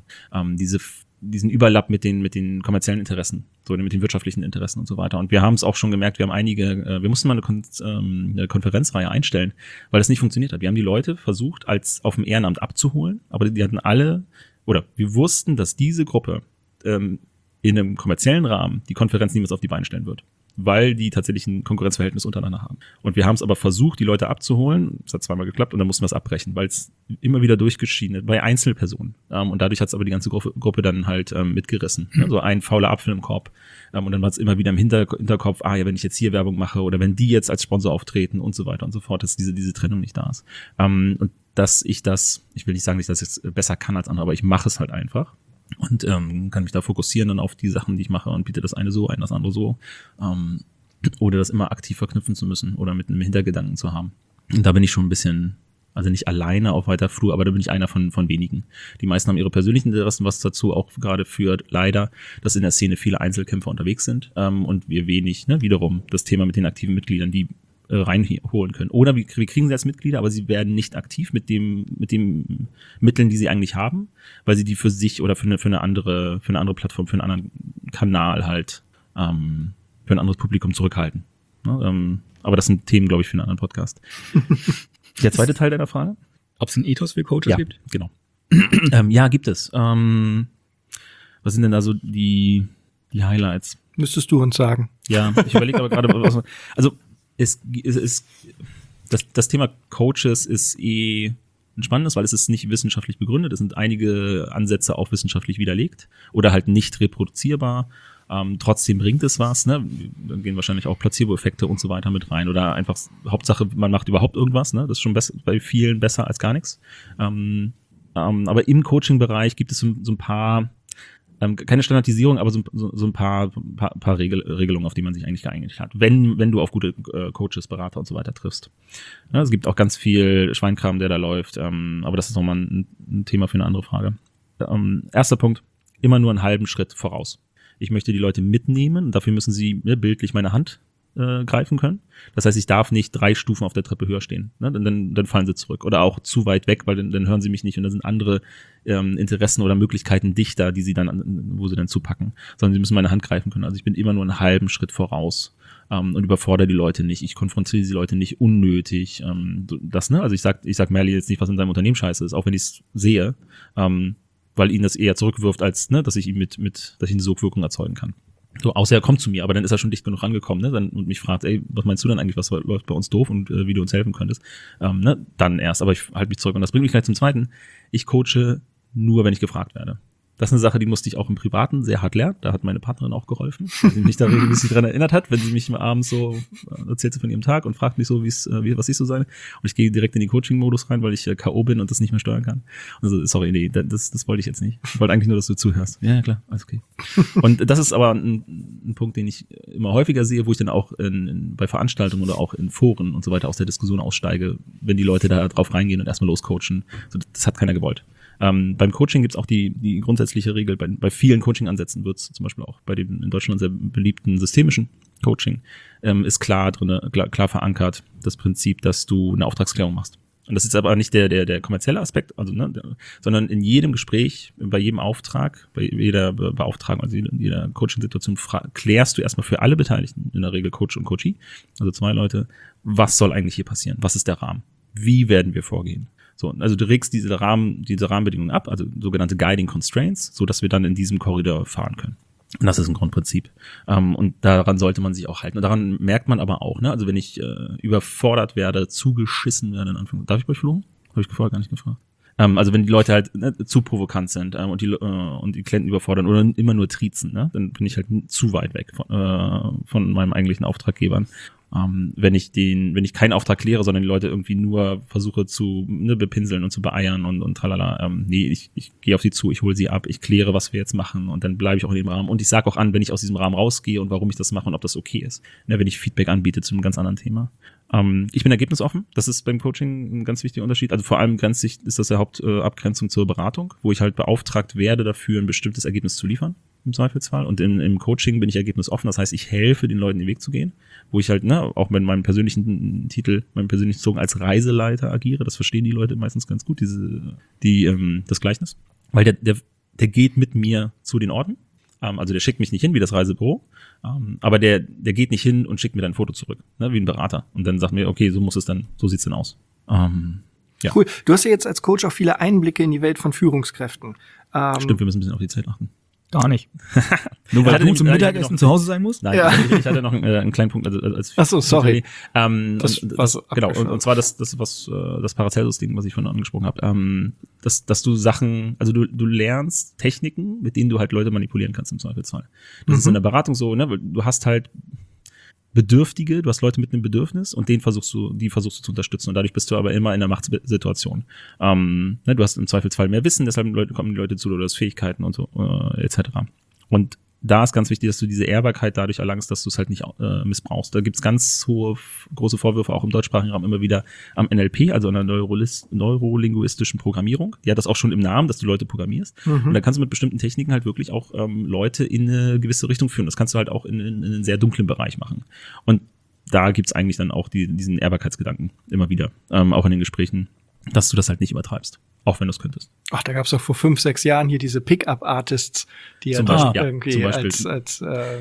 diesen Überlapp mit den kommerziellen Interessen, so mit den wirtschaftlichen Interessen und so weiter. Und wir haben es auch schon gemerkt, wir mussten mal eine Konferenzreihe einstellen, weil das nicht funktioniert hat. Wir haben die Leute versucht, als auf dem Ehrenamt abzuholen, aber die hatten alle, oder wir wussten, dass diese Gruppe in einem kommerziellen Rahmen die Konferenz niemals auf die Beine stellen wird, weil die tatsächlich ein Konkurrenzverhältnis untereinander haben. Und wir haben es aber versucht, die Leute abzuholen. Es hat zweimal geklappt und dann mussten wir es abbrechen, weil es immer wieder durchgeschieden ist, bei Einzelpersonen. Und dadurch hat es aber die ganze Gruppe dann halt mitgerissen. Also ein fauler Apfel im Korb. Und dann war es immer wieder im Hinterkopf, ja, wenn ich jetzt hier Werbung mache oder wenn die jetzt als Sponsor auftreten und so weiter und so fort, dass diese Trennung nicht da ist. Und ich will nicht sagen, dass ich das jetzt besser kann als andere, aber ich mache es halt einfach. Und kann mich da fokussieren dann auf die Sachen, die ich mache und biete das eine so ein, das andere so. Oder das immer aktiv verknüpfen zu müssen oder mit einem Hintergedanken zu haben. Und da bin ich schon ein bisschen, also nicht alleine auf weiter Flur, aber da bin ich einer von wenigen. Die meisten haben ihre persönlichen Interessen, was dazu auch gerade führt, leider, dass in der Szene viele Einzelkämpfer unterwegs sind und wir wenig, wiederum das Thema mit den aktiven Mitgliedern, die reinholen können. Oder wir kriegen sie als Mitglieder, aber sie werden nicht aktiv mit den Mitteln, die sie eigentlich haben, weil sie die für sich oder für eine andere Plattform, für einen anderen Kanal halt für ein anderes Publikum zurückhalten. Aber das sind Themen, glaube ich, für einen anderen Podcast. Der zweite Teil deiner Frage? Ob es ein Ethos für Coaches gibt? Genau. Ja, gibt es. Was sind denn da so die Highlights? Müsstest du uns sagen. Ja, ich überlege aber gerade, also das Thema Coaches ist ein spannendes, weil es ist nicht wissenschaftlich begründet. Es sind einige Ansätze auch wissenschaftlich widerlegt oder halt nicht reproduzierbar. Trotzdem bringt es was, ne? Dann gehen wahrscheinlich auch Placebo-Effekte und so weiter mit rein oder einfach Hauptsache, man macht überhaupt irgendwas, ne? Das ist schon bei vielen besser als gar nichts. Aber im Coaching-Bereich gibt es so ein paar, keine Standardisierung, aber so ein paar Regelungen, auf die man sich eigentlich geeinigt hat, wenn du auf gute Coaches, Berater und so weiter triffst. Ja, es gibt auch ganz viel Schweinkram, der da läuft, aber das ist nochmal ein Thema für eine andere Frage. Erster Punkt, immer nur einen halben Schritt voraus. Ich möchte die Leute mitnehmen, dafür müssen sie bildlich meine Hand greifen können. Das heißt, ich darf nicht 3 Stufen auf der Treppe höher stehen. Ne? Dann fallen sie zurück. Oder auch zu weit weg, weil dann hören sie mich nicht und da sind andere Interessen oder Möglichkeiten dichter, wo sie dann zupacken. Sondern sie müssen meine Hand greifen können. Also ich bin immer nur einen halben Schritt voraus und überfordere die Leute nicht. Ich konfrontiere die Leute nicht unnötig. Also ich sag Merli jetzt nicht, was in seinem Unternehmen scheiße ist, auch wenn ich es sehe, weil ihn das eher zurückwirft, als dass ich ihn dass ich eine Sogwirkung erzeugen kann. So, außer er kommt zu mir, aber dann ist er schon dicht genug rangekommen, ne? Und mich fragt, ey, was meinst du denn eigentlich, was läuft bei uns doof und wie du uns helfen könntest? Ne? Dann erst, aber ich halte mich zurück. Und das bringt mich gleich zum Zweiten. Ich coache nur, wenn ich gefragt werde. Das ist eine Sache, die musste ich auch im Privaten sehr hart lernen. Da hat meine Partnerin auch geholfen, weil sie mich da regelmäßig dran erinnert hat, wenn sie mich abends so erzählte von ihrem Tag und fragt mich so, was ich so sei. Und ich gehe direkt in den Coaching-Modus rein, weil ich K.O. bin und das nicht mehr steuern kann. Also, sorry, nee, das wollte ich jetzt nicht. Ich wollte eigentlich nur, dass du zuhörst. Ja, klar, alles okay. Und das ist aber ein Punkt, den ich immer häufiger sehe, wo ich dann auch bei Veranstaltungen oder auch in Foren und so weiter aus der Diskussion aussteige, wenn die Leute da drauf reingehen und erstmal loscoachen. So, das hat keiner gewollt. Beim Coaching gibt's auch die grundsätzliche Regel, bei vielen Coaching-Ansätzen wird's zum Beispiel auch bei dem in Deutschland sehr beliebten systemischen Coaching, ist klar verankert, das Prinzip, dass du eine Auftragsklärung machst. Und das ist aber nicht der kommerzielle Aspekt, also sondern in jedem Gespräch, bei jedem Auftrag, bei jeder Beauftragung, also in jeder Coaching-Situation klärst du erstmal für alle Beteiligten, in der Regel Coach und Coachee, also 2 Leute, was soll eigentlich hier passieren? Was ist der Rahmen? Wie werden wir vorgehen? So, also du regst diese Rahmenbedingungen ab, also sogenannte Guiding Constraints, so dass wir dann in diesem Korridor fahren können. Und das ist ein Grundprinzip. Und daran sollte man sich auch halten. Und daran merkt man aber auch, ne, also wenn ich überfordert werde, zugeschissen werde, in Anführungszeichen. Darf ich bei euch flogen? Habe ich vorher gar nicht gefragt. Also wenn die Leute halt zu provokant sind und die Klienten überfordern oder immer nur triezen, ne, dann bin ich halt zu weit weg von meinem eigentlichen Auftraggebern. Wenn ich keinen Auftrag kläre, sondern die Leute irgendwie nur versuche zu bepinseln und zu beeiern und tralala. Nee, ich gehe auf sie zu, ich hole sie ab, ich kläre, was wir jetzt machen und dann bleibe ich auch in dem Rahmen. Und ich sage auch an, wenn ich aus diesem Rahmen rausgehe und warum ich das mache und ob das okay ist. Ne, wenn ich Feedback anbiete zu einem ganz anderen Thema. Ich bin ergebnisoffen. Das ist beim Coaching ein ganz wichtiger Unterschied. Also vor allem ist das der Hauptabgrenzung zur Beratung, wo ich halt beauftragt werde, dafür ein bestimmtes Ergebnis zu liefern. Im Zweifelsfall. Und im Coaching bin ich ergebnisoffen. Das heißt, ich helfe den Leuten den Weg zu gehen, wo ich halt, auch mit meinem persönlichen Titel, meinem persönlichen Slogan als Reiseleiter agiere. Das verstehen die Leute meistens ganz gut, das Gleichnis. Weil der geht mit mir zu den Orten. Also der schickt mich nicht hin wie das Reisebüro. Aber der geht nicht hin und schickt mir dann ein Foto zurück, ne, wie ein Berater. Und dann sagt mir, okay, so sieht's dann aus. Ja. Cool. Du hast ja jetzt als Coach auch viele Einblicke in die Welt von Führungskräften. Stimmt, wir müssen ein bisschen auf die Zeit achten. Gar nicht. Nur weil du zum Mittagessen zu Hause sein musst? Nein, ja. ich hatte noch einen kleinen Punkt. Ach so, sorry. Genau, und zwar das Paracelsus-Ding, was ich vorhin angesprochen habe. Dass du Sachen, also du lernst Techniken, mit denen du halt Leute manipulieren kannst im Zweifelsfall. Das ist in der Beratung so, ne? Du hast halt Bedürftige, du hast Leute mit einem Bedürfnis und die versuchst du zu unterstützen und dadurch bist du aber immer in einer Machtsituation. Du hast im Zweifelsfall mehr Wissen, deshalb kommen die Leute zu, oder du hast Fähigkeiten und so, etc. Und da ist ganz wichtig, dass du diese Ehrbarkeit dadurch erlangst, dass du es halt nicht missbrauchst. Da gibt's ganz große Vorwürfe, auch im deutschsprachigen Raum immer wieder am NLP, also an der neurolinguistischen Programmierung. Die hat das auch schon im Namen, dass du Leute programmierst. Und da kannst du mit bestimmten Techniken halt wirklich auch Leute in eine gewisse Richtung führen. Das kannst du halt auch in einen sehr dunklen Bereich machen. Und da gibt's eigentlich dann auch diesen Ehrbarkeitsgedanken immer wieder, auch in den Gesprächen, dass du das halt nicht übertreibst. Auch wenn du es könntest. Ach, da gab es doch vor 5, 6 Jahren hier diese Pick-up-Artists, die ja irgendwie als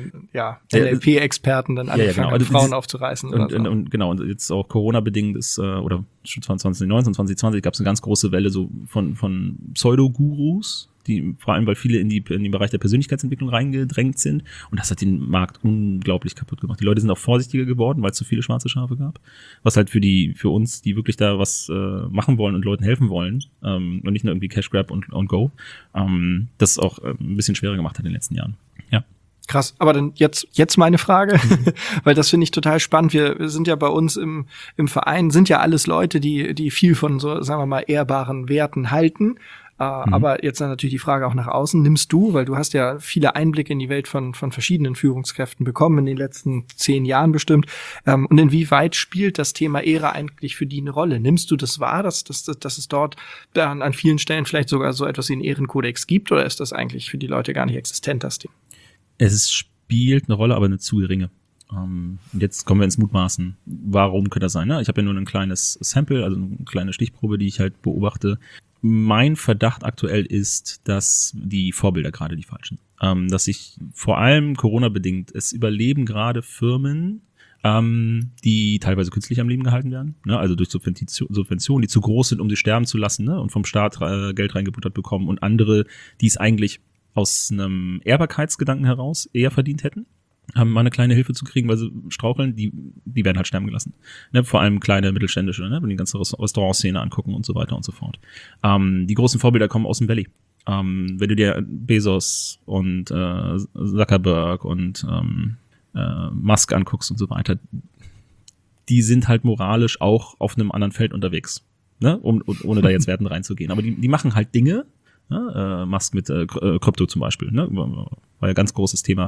NLP-Experten dann angefangen haben, Frauen aufzureißen. Und genau, und jetzt auch Corona-bedingt ist, oder schon 2019, 2020 gab es eine ganz große Welle so von Pseudo-Gurus, die vor allem, weil viele in den Bereich der Persönlichkeitsentwicklung reingedrängt sind. Und das hat den Markt unglaublich kaputt gemacht. Die Leute sind auch vorsichtiger geworden, weil es zu viele schwarze Schafe gab. Was halt für uns, die wirklich da was machen wollen und Leuten helfen wollen, und nicht nur irgendwie Cash Grab und Go, das auch ein bisschen schwerer gemacht hat in den letzten Jahren. Ja. Krass, aber dann jetzt meine Frage, weil das finde ich total spannend. Wir sind ja bei uns im Verein, sind ja alles Leute, die viel von so, sagen wir mal, ehrbaren Werten halten. Aber jetzt dann natürlich die Frage auch nach außen. Nimmst du, weil du hast ja viele Einblicke in die Welt von verschiedenen Führungskräften bekommen in den letzten 10 Jahren bestimmt. Und inwieweit spielt das Thema Ehre eigentlich für die eine Rolle? Nimmst du das wahr, dass es dort dann an vielen Stellen vielleicht sogar so etwas wie einen Ehrenkodex gibt? Oder ist das eigentlich für die Leute gar nicht existent, das Ding? Es spielt eine Rolle, aber eine zu geringe. Und jetzt kommen wir ins Mutmaßen. Warum könnte das sein? Ne? Ich habe ja nur ein kleines Sample, also eine kleine Stichprobe, die ich halt beobachte. Mein Verdacht aktuell ist, dass die Vorbilder gerade die falschen. Dass sich vor allem Corona-bedingt, es überleben gerade Firmen, die teilweise künstlich am Leben gehalten werden, ne? Also durch Subventionen, die zu groß sind, um sie sterben zu lassen, ne? Und vom Staat Geld reingebuttert bekommen und andere, die es eigentlich aus einem Ehrbarkeitsgedanken heraus eher verdient hätten, mal eine kleine Hilfe zu kriegen, weil sie straucheln, die werden halt sterben gelassen. Ne? Vor allem kleine, mittelständische, ne? Wenn die ganze Restaurantszene angucken und so weiter und so fort. Die großen Vorbilder kommen aus dem Valley. Wenn du dir Bezos und Zuckerberg und Musk anguckst und so weiter, die sind halt moralisch auch auf einem anderen Feld unterwegs, ne? Ohne da jetzt Werten reinzugehen. Aber die machen halt Dinge, Musk mit Krypto zum Beispiel, ne? War ja ein ganz großes Thema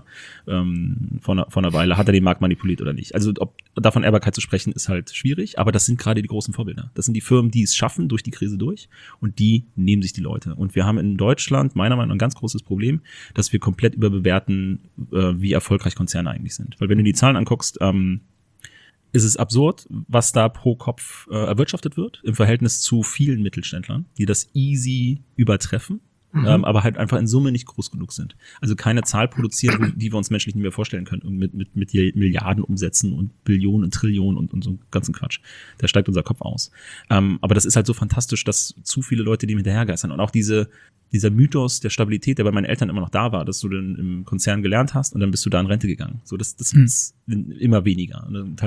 vor einer Weile. Hat er den Markt manipuliert oder nicht? Also davon Ehrbarkeit zu sprechen, ist halt schwierig, aber das sind gerade die großen Vorbilder. Das sind die Firmen, die es schaffen durch die Krise durch und die nehmen sich die Leute. Und wir haben in Deutschland meiner Meinung nach ein ganz großes Problem, dass wir komplett überbewerten, wie erfolgreich Konzerne eigentlich sind. Weil wenn du die Zahlen anguckst, ist es absurd, was da pro Kopf erwirtschaftet wird im Verhältnis zu vielen Mittelständlern, die das easy übertreffen, aber halt einfach in Summe nicht groß genug sind. Also keine Zahl produzieren, die wir uns menschlich nicht mehr vorstellen können, mit Milliarden Umsätzen und Billionen, Trillionen und so ganzen Quatsch. Da steigt unser Kopf aus. Aber das ist halt so fantastisch, dass zu viele Leute dem hinterhergeistern. Und auch dieser Mythos der Stabilität, der bei meinen Eltern immer noch da war, dass du dann im Konzern gelernt hast und dann bist du da in Rente gegangen. So, das gibt's immer weniger. In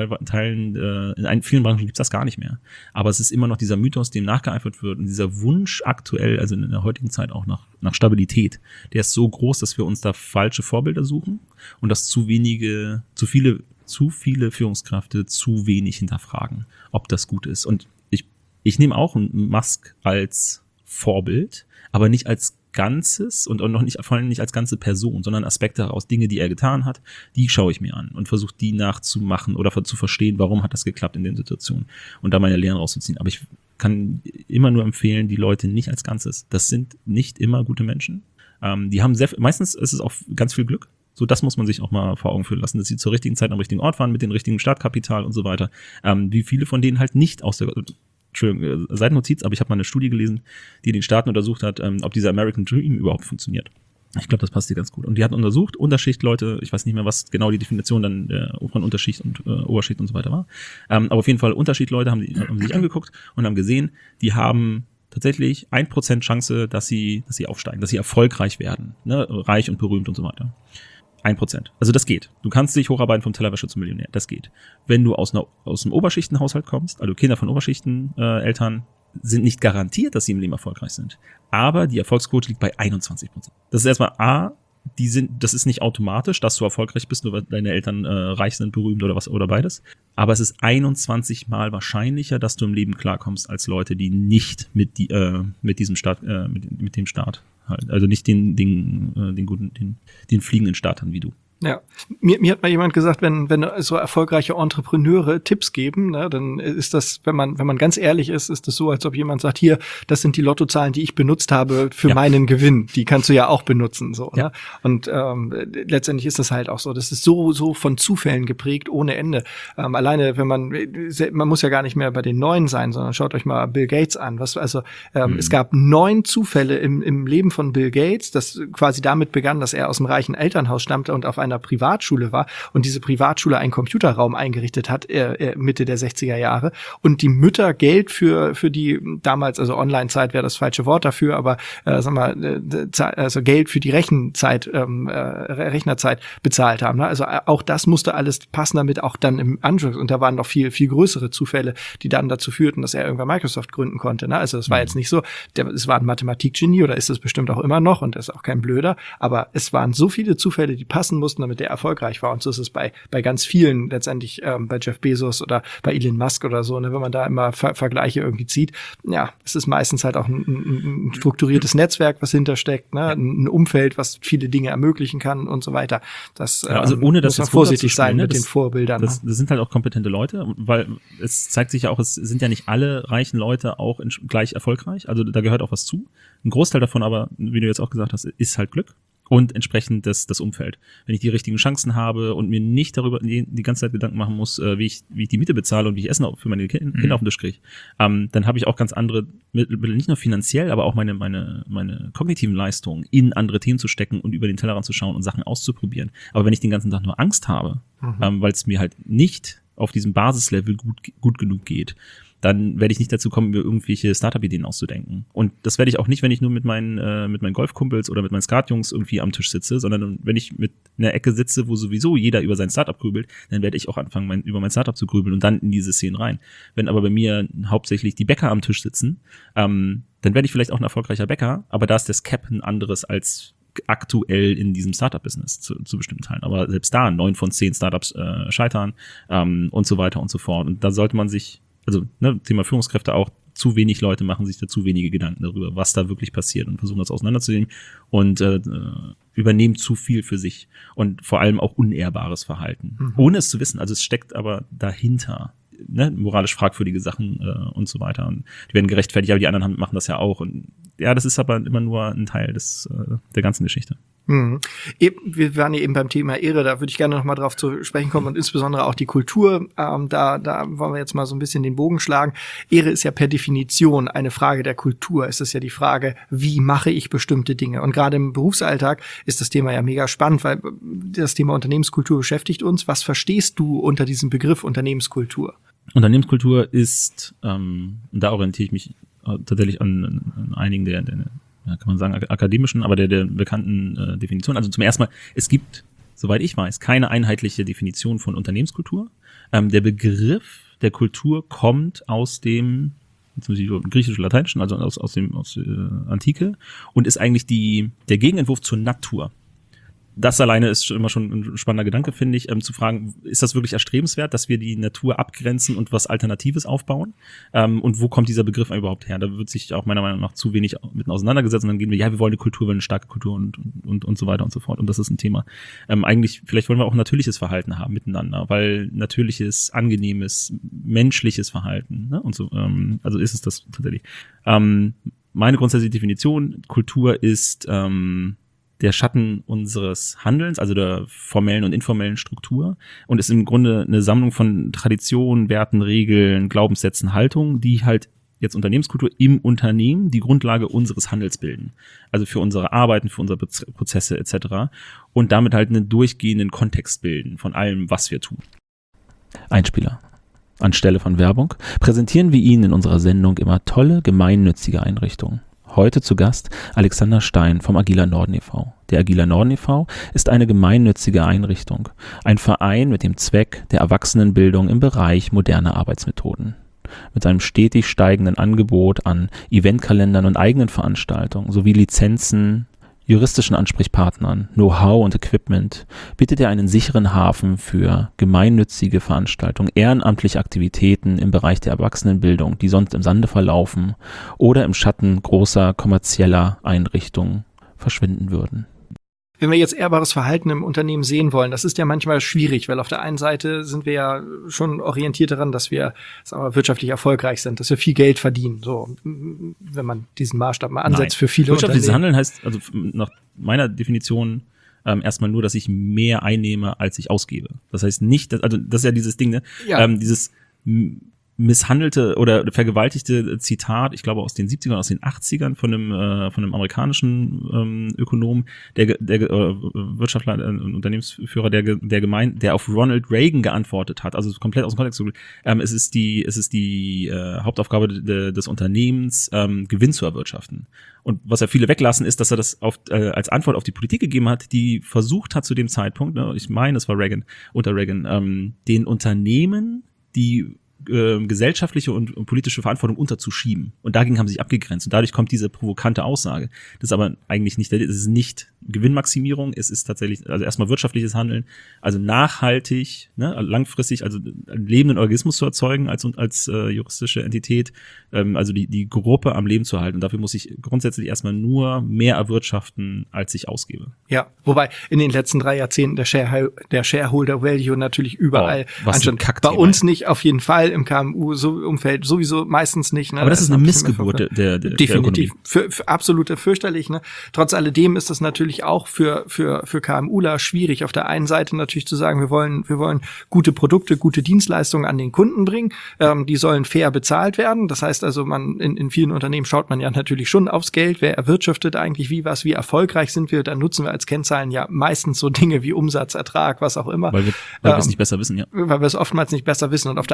vielen Branchen gibt's das gar nicht mehr. Aber es ist immer noch dieser Mythos, dem nachgeeifert wird und dieser Wunsch aktuell, also in der heutigen Zeit auch nach Stabilität, der ist so groß, dass wir uns da falsche Vorbilder suchen und dass zu viele Führungskräfte zu wenig hinterfragen, ob das gut ist. Und ich nehme auch Musk als Vorbild, aber nicht als Ganzes und auch noch nicht, vor allem nicht als ganze Person, sondern Aspekte daraus, Dinge, die er getan hat, die schaue ich mir an und versuche die nachzumachen oder zu verstehen, warum hat das geklappt in den Situationen und da meine Lehren rauszuziehen. Aber ich kann immer nur empfehlen, die Leute nicht als Ganzes. Das sind nicht immer gute Menschen. Die haben meistens ist es auch ganz viel Glück. So, das muss man sich auch mal vor Augen führen lassen, dass sie zur richtigen Zeit am richtigen Ort waren, mit dem richtigen Startkapital und so weiter. Wie viele von denen halt nicht aus der Seitennotiz, aber ich habe mal eine Studie gelesen, die den Staaten untersucht hat, ob dieser American Dream überhaupt funktioniert. Ich glaube, das passt hier ganz gut. Und die hat untersucht, Unterschichtleute, ich weiß nicht mehr, was genau die Definition dann von Unterschicht und Oberschicht und so weiter war. Aber auf jeden Fall Unterschichtleute haben sich angeguckt und haben gesehen, die haben tatsächlich 1% Chance, dass sie aufsteigen, dass sie erfolgreich werden, ne? Reich und berühmt und so weiter. 1%. Also das geht. Du kannst dich hocharbeiten vom Tellerwäscher zum Millionär. Das geht. Wenn du aus einem Oberschichtenhaushalt kommst, also Kinder von Oberschichteneltern, sind nicht garantiert, dass sie im Leben erfolgreich sind. Aber die Erfolgsquote liegt bei 21%. Das ist erstmal das ist nicht automatisch, dass du erfolgreich bist, nur weil deine Eltern reich sind, berühmt oder was oder beides. Aber es ist 21 Mal wahrscheinlicher, dass du im Leben klarkommst, als Leute, die nicht mit diesem Staat, mit dem Staat halt, also nicht den fliegenden Staat haben wie du. Ja, mir hat mal jemand gesagt, wenn so erfolgreiche Entrepreneure Tipps geben, ne, dann ist das, wenn man ganz ehrlich ist das so, als ob jemand sagt, hier, das sind die Lottozahlen, die ich benutzt habe für meinen Gewinn. Die kannst du ja auch benutzen, so, ne? Und letztendlich ist das halt auch so. Das ist so von Zufällen geprägt ohne Ende. Alleine, wenn man muss ja gar nicht mehr bei den Neuen sein, sondern schaut euch mal Bill Gates an. Es gab 9 Zufälle im Leben von Bill Gates, das quasi damit begann, dass er aus einem reichen Elternhaus stammte und auf einer Privatschule war und diese Privatschule einen Computerraum eingerichtet hat, Mitte der 60er Jahre und die Mütter Geld für die damals, also Online-Zeit wäre das falsche Wort dafür, aber also Geld für die Rechnerzeit bezahlt haben. Ne? Also auch das musste alles passen, damit auch dann im Anschluss, und da waren noch viel, viel größere Zufälle, die dann dazu führten, dass er irgendwann Microsoft gründen konnte. Ne? Also das war jetzt nicht so, es war ein Mathematikgenie oder ist es bestimmt auch immer noch und er ist auch kein Blöder, aber es waren so viele Zufälle, die passen mussten, damit der erfolgreich war. Und so ist es bei ganz vielen letztendlich, bei Jeff Bezos oder bei Elon Musk oder so, ne, wenn man da immer Vergleiche irgendwie zieht. Ja, es ist meistens halt auch ein strukturiertes Netzwerk, was hintersteckt, ne, ein Umfeld, was viele Dinge ermöglichen kann und so weiter. Das also ohne dass muss man vorsichtig sein mit den Vorbildern. Das sind halt auch kompetente Leute, weil es zeigt sich ja auch, es sind ja nicht alle reichen Leute auch gleich erfolgreich. Also da gehört auch was zu. Ein Großteil davon aber, wie du jetzt auch gesagt hast, ist halt Glück. Und entsprechend das Umfeld. Wenn ich die richtigen Chancen habe und mir nicht darüber die ganze Zeit Gedanken machen muss, wie ich die Miete bezahle und wie ich Essen für meine Kinder auf den Tisch kriege, dann habe ich auch ganz andere Mittel, nicht nur finanziell, aber auch meine kognitiven Leistungen in andere Themen zu stecken und über den Tellerrand zu schauen und Sachen auszuprobieren. Aber wenn ich den ganzen Tag nur Angst habe, weil es mir halt nicht auf diesem Basislevel gut genug geht, dann werde ich nicht dazu kommen, mir irgendwelche Startup-Ideen auszudenken. Und das werde ich auch nicht, wenn ich nur mit meinen Golfkumpels oder mit meinen Skatjungs irgendwie am Tisch sitze, sondern wenn ich mit einer Ecke sitze, wo sowieso jeder über sein Startup grübelt, dann werde ich auch anfangen, über mein Startup zu grübeln und dann in diese Szenen rein. Wenn aber bei mir hauptsächlich die Bäcker am Tisch sitzen, dann werde ich vielleicht auch ein erfolgreicher Bäcker, aber da ist das Cap ein anderes als aktuell in diesem Startup-Business zu bestimmten Teilen. Aber selbst da 9 von 10 Startups scheitern und so weiter und so fort. Und da sollte man sich, also Thema Führungskräfte auch, zu wenig Leute machen sich da zu wenige Gedanken darüber, was da wirklich passiert und versuchen das auseinanderzunehmen und übernehmen zu viel für sich und vor allem auch unehrbares Verhalten, ohne es zu wissen. Also es steckt aber dahinter, moralisch fragwürdige Sachen und so weiter. Und die werden gerechtfertigt, aber die anderen machen das ja auch. Und ja, das ist aber immer nur ein Teil der ganzen Geschichte. Wir waren ja eben beim Thema Ehre, da würde ich gerne noch mal drauf zu sprechen kommen und insbesondere auch die Kultur. Da wollen wir jetzt mal so ein bisschen den Bogen schlagen. Ehre ist ja per Definition eine Frage der Kultur. Es ist ja die Frage, wie mache ich bestimmte Dinge? Und gerade im Berufsalltag ist das Thema ja mega spannend, weil das Thema Unternehmenskultur beschäftigt uns. Was verstehst du unter diesem Begriff Unternehmenskultur? Unternehmenskultur ist, da orientiere ich mich tatsächlich an einigen der kann man sagen, akademischen, aber der bekannten Definition. Also zum ersten Mal, es gibt, soweit ich weiß, keine einheitliche Definition von Unternehmenskultur. Der Begriff der Kultur kommt aus dem griechisch-lateinischen, also aus der Antike und ist eigentlich der Gegenentwurf zur Natur. Das alleine ist immer schon ein spannender Gedanke, finde ich, zu fragen, ist das wirklich erstrebenswert, dass wir die Natur abgrenzen und was Alternatives aufbauen? Und wo kommt dieser Begriff überhaupt her? Da wird sich auch meiner Meinung nach zu wenig mit auseinandergesetzt und dann gehen wir wollen eine Kultur, wir wollen eine starke Kultur und so weiter und so fort. Und das ist ein Thema. Eigentlich, vielleicht wollen wir auch natürliches Verhalten haben miteinander, weil natürliches, angenehmes, menschliches Verhalten, ne? Und so, also ist es das tatsächlich. Meine grundsätzliche Definition, Kultur ist, der Schatten unseres Handelns, also der formellen und informellen Struktur und ist im Grunde eine Sammlung von Traditionen, Werten, Regeln, Glaubenssätzen, Haltungen, die halt jetzt Unternehmenskultur im Unternehmen die Grundlage unseres Handels bilden. Also für unsere Arbeiten, für unsere Prozesse etc. und damit halt einen durchgehenden Kontext bilden von allem, was wir tun. Einspieler. Anstelle von Werbung präsentieren wir Ihnen in unserer Sendung immer tolle, gemeinnützige Einrichtungen. Heute zu Gast Alexander Stein vom Agiler Norden e.V. Der Agiler Norden e.V. ist eine gemeinnützige Einrichtung, ein Verein mit dem Zweck der Erwachsenenbildung im Bereich moderner Arbeitsmethoden. Mit seinem stetig steigenden Angebot an Eventkalendern und eigenen Veranstaltungen sowie Lizenzen, juristischen Ansprechpartnern, Know-how und Equipment bietet er einen sicheren Hafen für gemeinnützige Veranstaltungen, ehrenamtliche Aktivitäten im Bereich der Erwachsenenbildung, die sonst im Sande verlaufen oder im Schatten großer kommerzieller Einrichtungen verschwinden würden. Wenn wir jetzt ehrbares Verhalten im Unternehmen sehen wollen, das ist ja manchmal schwierig, weil auf der einen Seite sind wir ja schon orientiert daran, dass wir wirtschaftlich erfolgreich sind, dass wir viel Geld verdienen. So, wenn man diesen Maßstab mal ansetzt für viele wirtschaftliches Handeln heißt, also nach meiner Definition, erstmal nur, dass ich mehr einnehme, als ich ausgebe. Das heißt nicht, das ist ja dieses Ding, ne? Ja. Dieses misshandelte oder vergewaltigte Zitat, ich glaube aus den 70ern, aus den 80ern von einem amerikanischen Ökonom, der Wirtschaftler und Unternehmensführer, der auf Ronald Reagan geantwortet hat, also komplett aus dem Kontext. Es ist die Hauptaufgabe des Unternehmens, Gewinn zu erwirtschaften. Und was ja viele weglassen, ist, dass er das als Antwort auf die Politik gegeben hat, die versucht hat zu dem Zeitpunkt, ne, ich meine, es war unter Reagan, den Unternehmen die gesellschaftliche und politische Verantwortung unterzuschieben. Und dagegen haben sie sich abgegrenzt. Und dadurch kommt diese provokante Aussage. Das ist aber eigentlich nicht, es ist nicht Gewinnmaximierung, es ist tatsächlich, also erstmal wirtschaftliches Handeln, also nachhaltig, ne, langfristig, also einen lebenden Organismus zu erzeugen als juristische Entität, also die Gruppe am Leben zu halten. Und dafür muss ich grundsätzlich erstmal nur mehr erwirtschaften, als ich ausgebe. Ja, wobei in den letzten 3 Jahrzehnten der Shareholder Value natürlich überall anstand. Bei uns nicht, auf jeden Fall im KMU-Umfeld sowieso meistens nicht. Ne? Aber das ist eine Missgeburt der definitiv. Für absolut fürchterlich. Ne? Trotz alledem ist das natürlich auch für KMUler schwierig. Auf der einen Seite natürlich zu sagen, wir wollen gute Produkte, gute Dienstleistungen an den Kunden bringen. Die sollen fair bezahlt werden. Das heißt also, in vielen Unternehmen schaut man ja natürlich schon aufs Geld. Wer erwirtschaftet eigentlich wie erfolgreich sind wir? Dann nutzen wir als Kennzahlen ja meistens so Dinge wie Umsatz, Ertrag, was auch immer. Weil wir es nicht besser wissen, ja. Weil wir es oftmals nicht besser wissen. Und auf der anderen Seite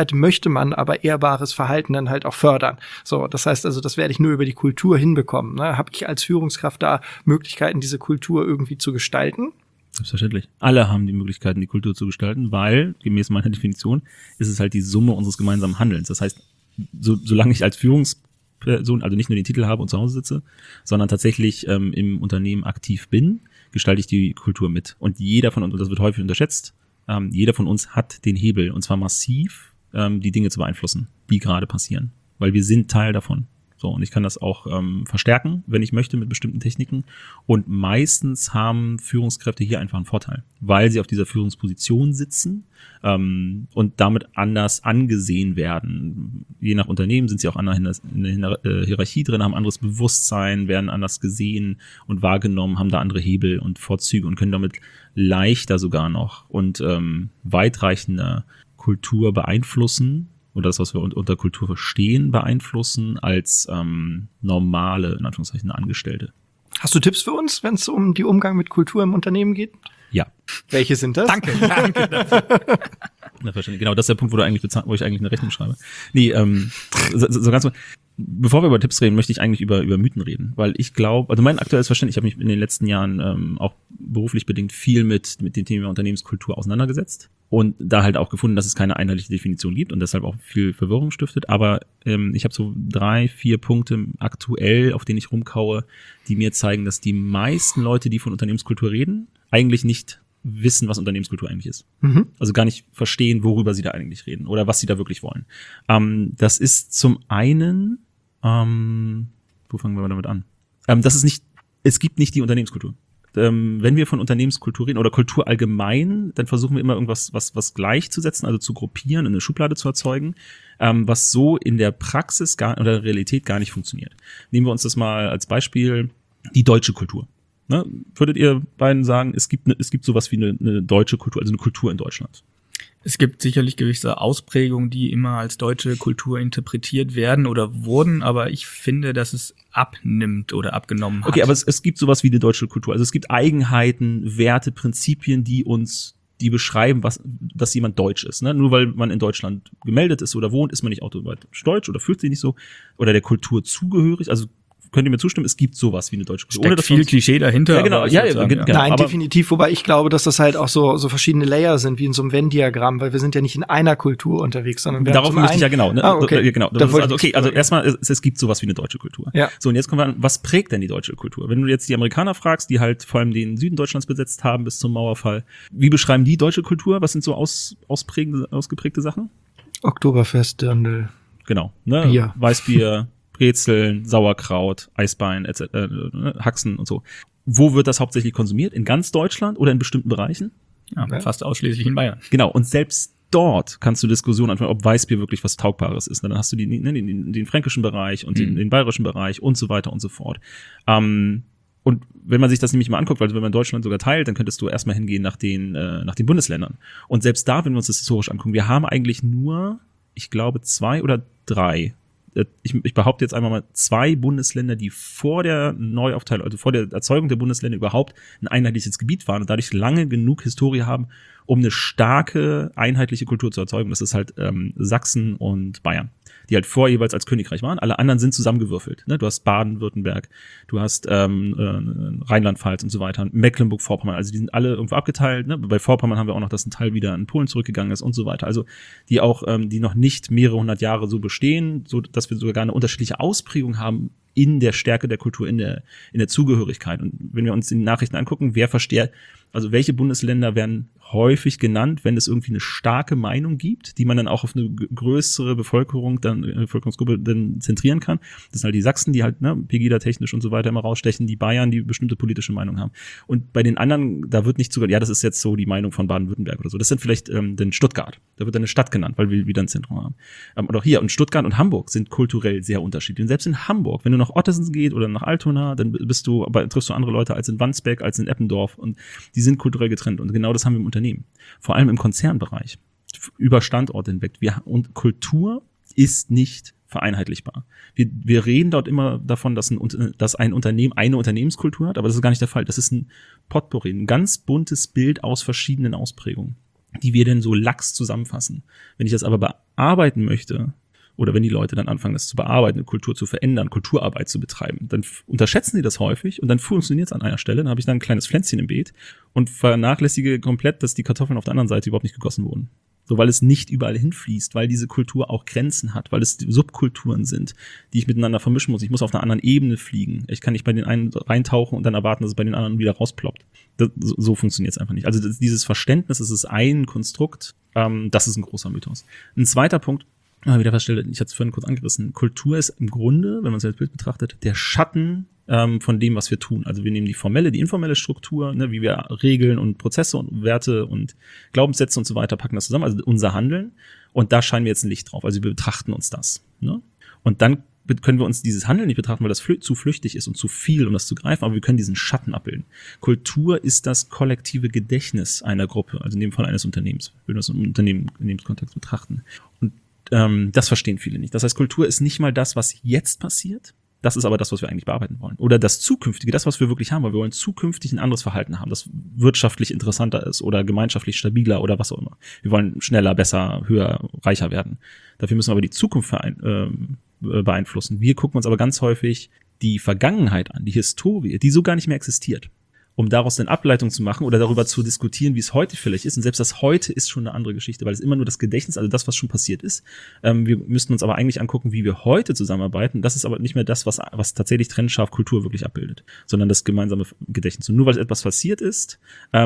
Seite möchte man aber ehrbares Verhalten dann halt auch fördern. So, das heißt also, das werde ich nur über die Kultur hinbekommen. Ne? Habe ich als Führungskraft da Möglichkeiten, diese Kultur irgendwie zu gestalten? Selbstverständlich. Alle haben die Möglichkeiten, die Kultur zu gestalten, weil, gemäß meiner Definition, ist es halt die Summe unseres gemeinsamen Handelns. Das heißt, solange ich als Führungsperson, also nicht nur den Titel habe und zu Hause sitze, sondern tatsächlich im Unternehmen aktiv bin, gestalte ich die Kultur mit. Und jeder von uns, und das wird häufig unterschätzt, jeder von uns hat den Hebel, und zwar massiv, die Dinge zu beeinflussen, die gerade passieren. Weil wir sind Teil davon. So, und ich kann das auch verstärken, wenn ich möchte, mit bestimmten Techniken. Und meistens haben Führungskräfte hier einfach einen Vorteil, weil sie auf dieser Führungsposition sitzen und damit anders angesehen werden. Je nach Unternehmen sind sie auch anders in der Hierarchie drin, haben anderes Bewusstsein, werden anders gesehen und wahrgenommen, haben da andere Hebel und Vorzüge und können damit leichter sogar noch und weitreichender Kultur beeinflussen oder das, was wir unter Kultur verstehen, beeinflussen als normale, in Anführungszeichen, Angestellte. Hast du Tipps für uns, wenn es um den Umgang mit Kultur im Unternehmen geht? Ja. Welche sind das? Danke dafür. Genau, das ist der Punkt, wo ich eigentlich eine Rechnung schreibe. Nee, so ganz so. Bevor wir über Tipps reden, möchte ich eigentlich über Mythen reden, weil ich glaube, also mein aktuelles Verständnis, ich habe mich in den letzten Jahren auch beruflich bedingt viel mit dem Thema Unternehmenskultur auseinandergesetzt und da halt auch gefunden, dass es keine einheitliche Definition gibt und deshalb auch viel Verwirrung stiftet, aber ich habe so 3-4 Punkte aktuell, auf denen ich rumkaue, die mir zeigen, dass die meisten Leute, die von Unternehmenskultur reden, eigentlich nicht wissen, was Unternehmenskultur eigentlich ist. Mhm. Also gar nicht verstehen, worüber sie da eigentlich reden oder was sie da wirklich wollen. Das ist zum einen wo fangen wir damit an? Es gibt nicht die Unternehmenskultur. Wenn wir von Unternehmenskultur reden oder Kultur allgemein, dann versuchen wir immer irgendwas was gleichzusetzen, also zu gruppieren, eine Schublade zu erzeugen, was so in der Praxis oder der Realität gar nicht funktioniert. Nehmen wir uns das mal als Beispiel, die deutsche Kultur. Ne? Würdet ihr beiden sagen, es gibt sowas wie eine deutsche Kultur, also eine Kultur in Deutschland? Es gibt sicherlich gewisse Ausprägungen, die immer als deutsche Kultur interpretiert werden oder wurden, aber ich finde, dass es abnimmt oder abgenommen hat. Okay, aber es gibt sowas wie eine deutsche Kultur. Also es gibt Eigenheiten, Werte, Prinzipien, die beschreiben, dass jemand deutsch ist. Ne? Nur weil man in Deutschland gemeldet ist oder wohnt, ist man nicht automatisch deutsch oder fühlt sich nicht so oder der Kultur zugehörig. Also könnt ihr mir zustimmen, es gibt sowas wie eine deutsche Kultur. Steckt viel Klischee dahinter. Ja, genau. Genau. Nein, definitiv. Wobei ich glaube, dass das halt auch so verschiedene Layer sind, wie in so einem Venn-Diagramm, weil wir sind ja nicht in einer Kultur unterwegs, sondern wir darauf möchte ich ja genau. Ne? Okay. Genau. Also erstmal, es gibt sowas wie eine deutsche Kultur. Ja. So, und jetzt kommen wir an, was prägt denn die deutsche Kultur? Wenn du jetzt die Amerikaner fragst, die halt vor allem den Süden Deutschlands besetzt haben bis zum Mauerfall, wie beschreiben die deutsche Kultur? Was sind so ausgeprägte Sachen? Oktoberfest, Dirndl. Genau. Ne? Bier. Weißbier, Brezeln, Sauerkraut, Eisbein, etc., Haxen und so. Wo wird das hauptsächlich konsumiert? In ganz Deutschland oder in bestimmten Bereichen? Ja, fast ausschließlich in Bayern. Genau, und selbst dort kannst du Diskussionen anfangen, ob Weißbier wirklich was Taugbares ist. Dann hast du den fränkischen Bereich und den bayerischen Bereich und so weiter und so fort. Und wenn man sich das nämlich mal anguckt, weil wenn man Deutschland sogar teilt, dann könntest du erstmal hingehen nach den Bundesländern. Und selbst da, wenn wir uns das historisch angucken, wir haben eigentlich nur, ich glaube, 2 oder 3, ich behaupte jetzt einmal mal 2 Bundesländer, die vor der Neuaufteilung, also vor der Erzeugung der Bundesländer überhaupt ein einheitliches Gebiet waren und dadurch lange genug Historie haben, um eine starke, einheitliche Kultur zu erzeugen. Das ist halt Sachsen und Bayern, die halt vorher jeweils als Königreich waren. Alle anderen sind zusammengewürfelt. Ne? Du hast Baden-Württemberg, du hast Rheinland-Pfalz und so weiter, Mecklenburg-Vorpommern. Also die sind alle irgendwo abgeteilt. Ne? Bei Vorpommern haben wir auch noch, dass ein Teil wieder in Polen zurückgegangen ist und so weiter. Also die auch, die noch nicht mehrere 100 Jahre so bestehen, so dass wir sogar eine unterschiedliche Ausprägung haben in der Stärke der Kultur, in der Zugehörigkeit. Und wenn wir uns die Nachrichten angucken, also welche Bundesländer werden häufig genannt, wenn es irgendwie eine starke Meinung gibt, die man dann auch auf eine größere Bevölkerungsgruppe dann zentrieren kann. Das sind halt die Sachsen, die halt Pegida-technisch und so weiter immer rausstechen, die Bayern, die bestimmte politische Meinung haben. Und bei den anderen, da wird nicht sogar, ja, das ist jetzt so die Meinung von Baden-Württemberg oder so. Das sind vielleicht dann Stuttgart. Da wird dann eine Stadt genannt, weil wir wieder ein Zentrum haben. Und auch hier, und Stuttgart und Hamburg sind kulturell sehr unterschiedlich. Und selbst in Hamburg, wenn du nach Ottensen gehst oder nach Altona, dann triffst du andere Leute als in Wandsbek, als in Eppendorf. Und die sind kulturell getrennt. Und genau das haben wir im Unternehmen. Vor allem im Konzernbereich. Über Standorte hinweg. Und Kultur ist nicht vereinheitlichbar. Wir reden dort immer davon, dass ein Unternehmen eine Unternehmenskultur hat, aber das ist gar nicht der Fall. Das ist ein Potpourri, ein ganz buntes Bild aus verschiedenen Ausprägungen. die wir denn so lax zusammenfassen. Wenn ich das aber bearbeiten möchte, oder wenn die Leute dann anfangen, das zu bearbeiten, eine Kultur zu verändern, Kulturarbeit zu betreiben, dann unterschätzen sie das häufig und dann funktioniert es an einer Stelle. Dann habe ich dann ein kleines Pflänzchen im Beet und vernachlässige komplett, dass die Kartoffeln auf der anderen Seite überhaupt nicht gegossen wurden. So, weil es nicht überall hinfließt, weil diese Kultur auch Grenzen hat, weil es Subkulturen sind, die ich miteinander vermischen muss. Ich muss auf einer anderen Ebene fliegen. Ich kann nicht bei den einen reintauchen und dann erwarten, dass es bei den anderen wieder rausploppt. So funktioniert es einfach nicht. Also dieses Verständnis, es ist ein Konstrukt, das ist ein großer Mythos. Ein zweiter Punkt, wieder feststelle, ich hatte es vorhin kurz angerissen, Kultur ist im Grunde, wenn man es als Bild betrachtet, der Schatten von dem, was wir tun. Also wir nehmen die formelle, die informelle Struktur, ne, wie wir Regeln und Prozesse und Werte und Glaubenssätze und so weiter, packen das zusammen, also unser Handeln. Und da scheinen wir jetzt ein Licht drauf. Also wir betrachten uns das. Ne? Und dann können wir uns dieses Handeln nicht betrachten, weil das zu flüchtig ist und zu viel, um das zu greifen, aber wir können diesen Schatten abbilden. Kultur ist das kollektive Gedächtnis einer Gruppe, also in dem Fall eines Unternehmens, wenn wir das im Unternehmenskontext betrachten. Und das verstehen viele nicht. Das heißt, Kultur ist nicht mal das, was jetzt passiert. Das ist aber das, was wir eigentlich bearbeiten wollen. Oder das Zukünftige, das, was wir wirklich haben, weil wir wollen zukünftig ein anderes Verhalten haben, das wirtschaftlich interessanter ist oder gemeinschaftlich stabiler oder was auch immer. Wir wollen schneller, besser, höher, reicher werden. Dafür müssen wir aber die Zukunft beeinflussen. Wir gucken uns aber ganz häufig die Vergangenheit an, die Historie, die so gar nicht mehr existiert, um daraus eine Ableitung zu machen oder darüber zu diskutieren, wie es heute vielleicht ist. Und selbst das Heute ist schon eine andere Geschichte, weil es immer nur das Gedächtnis, also das, was schon passiert ist. Wir müssten uns aber eigentlich angucken, wie wir heute zusammenarbeiten. Das ist aber nicht mehr das, was tatsächlich trennscharf Kultur wirklich abbildet, sondern das gemeinsame Gedächtnis. Und nur weil etwas passiert ist,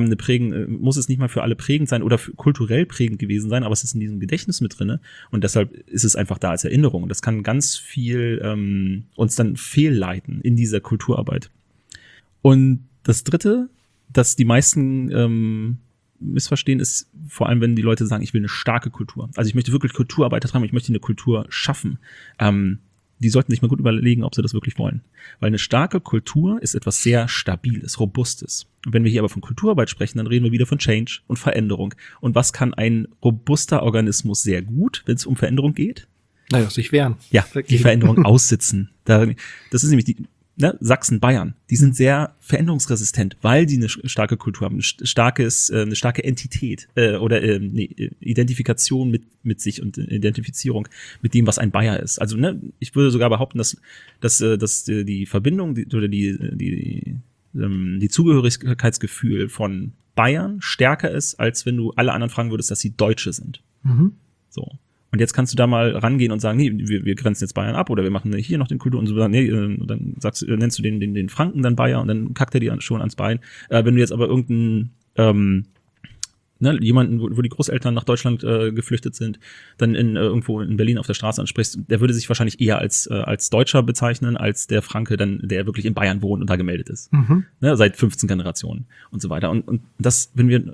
muss es nicht mal für alle prägend sein oder kulturell prägend gewesen sein, aber es ist in diesem Gedächtnis mit drinne und deshalb ist es einfach da als Erinnerung. Und das kann ganz viel uns dann fehlleiten in dieser Kulturarbeit. Und das Dritte, das die meisten missverstehen, ist vor allem, wenn die Leute sagen, ich will eine starke Kultur. Also ich möchte wirklich Kulturarbeit treiben, ich möchte eine Kultur schaffen. Die sollten sich mal gut überlegen, ob sie das wirklich wollen. Weil eine starke Kultur ist etwas sehr Stabiles, Robustes. Und wenn wir hier aber von Kulturarbeit sprechen, dann reden wir wieder von Change und Veränderung. Und was kann ein robuster Organismus sehr gut, wenn es um Veränderung geht? Naja, sich wehren. Ja, die Veränderung aussitzen. Das ist nämlich Sachsen, Bayern, die sind sehr veränderungsresistent, weil die eine starke Kultur haben, eine starke Entität Identifikation mit sich und Identifizierung mit dem, was ein Bayer ist. Also ich würde sogar behaupten, dass die Verbindung oder die Zugehörigkeitsgefühl von Bayern stärker ist, als wenn du alle anderen fragen würdest, dass sie Deutsche sind. Mhm. So. Und jetzt kannst du da mal rangehen und sagen, nee, wir grenzen jetzt Bayern ab oder wir machen hier noch den Kultur und so, dann nennst du den Franken dann Bayer und dann kackt er dir schon ans Bein. Wenn du jetzt aber irgendeinen jemanden, wo die Großeltern nach Deutschland geflüchtet sind, dann irgendwo in Berlin auf der Straße ansprichst, der würde sich wahrscheinlich eher als Deutscher bezeichnen, als der Franke, der wirklich in Bayern wohnt und da gemeldet ist. Mhm. Seit 15 Generationen und so weiter. Und das,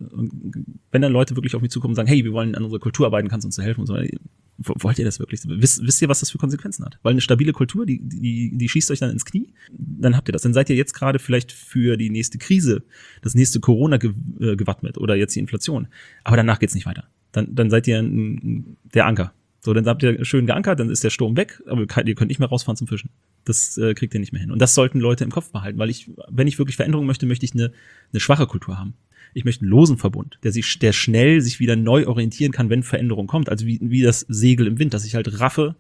wenn dann Leute wirklich auf mich zukommen und sagen, hey, wir wollen an unserer Kultur arbeiten, kannst du uns da helfen und so weiter. Wollt ihr das wirklich? Wisst ihr, was das für Konsequenzen hat? Weil eine stabile Kultur, die schießt euch dann ins Knie, dann habt ihr das. Dann seid ihr jetzt gerade vielleicht für die nächste Krise, das nächste Corona gewappnet oder jetzt die Inflation. Aber danach geht's nicht weiter. Dann seid ihr der Anker. So, dann habt ihr schön geankert, dann ist der Sturm weg, aber ihr könnt nicht mehr rausfahren zum Fischen. Das kriegt ihr nicht mehr hin. Und das sollten Leute im Kopf behalten, weil wenn ich wirklich Veränderung möchte ich eine schwache Kultur haben. Ich möchte einen losen Verbund, der schnell sich wieder neu orientieren kann, wenn Veränderung kommt. Also wie das Segel im Wind, dass ich halt raffe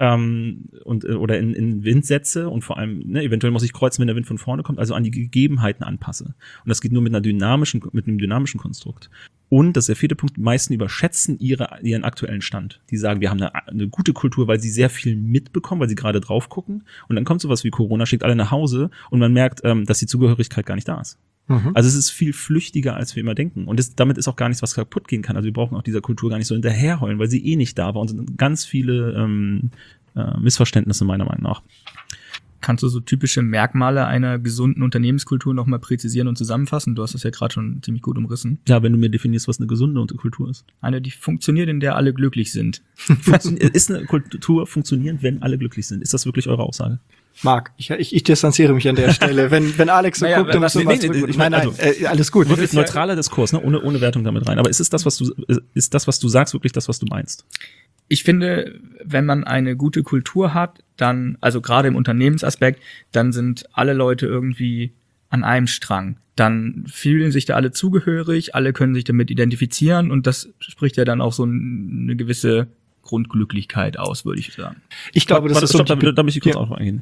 oder in Wind setze und vor allem eventuell muss ich kreuzen, wenn der Wind von vorne kommt, also an die Gegebenheiten anpasse. Und das geht nur mit einem dynamischen Konstrukt. Und das ist der 4. Punkt, die meisten überschätzen ihren aktuellen Stand. Die sagen, wir haben eine gute Kultur, weil sie sehr viel mitbekommen, weil sie gerade drauf gucken. Und dann kommt sowas wie Corona, schickt alle nach Hause und man merkt, dass die Zugehörigkeit gar nicht da ist. Also es ist viel flüchtiger, als wir immer denken. Und damit ist auch gar nichts, was kaputt gehen kann. Also wir brauchen auch dieser Kultur gar nicht so hinterherheulen, weil sie nicht da war. Und sind ganz viele Missverständnisse meiner Meinung nach. Kannst du so typische Merkmale einer gesunden Unternehmenskultur nochmal präzisieren und zusammenfassen? Du hast das ja gerade schon ziemlich gut umrissen. Ja, wenn du mir definierst, was eine gesunde Kultur ist. Eine, die funktioniert, in der alle glücklich sind. Ist eine Kultur funktionierend, wenn alle glücklich sind? Ist das wirklich eure Aussage? Marc, ich distanziere mich an der Stelle. Wenn Alex so guckt, dann müssen wir zurück. Nein, alles gut. Wirklich neutraler Diskurs, ohne Wertung damit rein. Aber ist das, was du sagst, wirklich das, was du meinst? Ich finde, wenn man eine gute Kultur hat, dann, also gerade im Unternehmensaspekt, dann sind alle Leute irgendwie an einem Strang. Dann fühlen sich da alle zugehörig, alle können sich damit identifizieren und das spricht ja dann auch so eine gewisse Grundglücklichkeit aus, würde ich sagen. Ich glaube, das ist so. Da möchte ich kurz auch eingehen.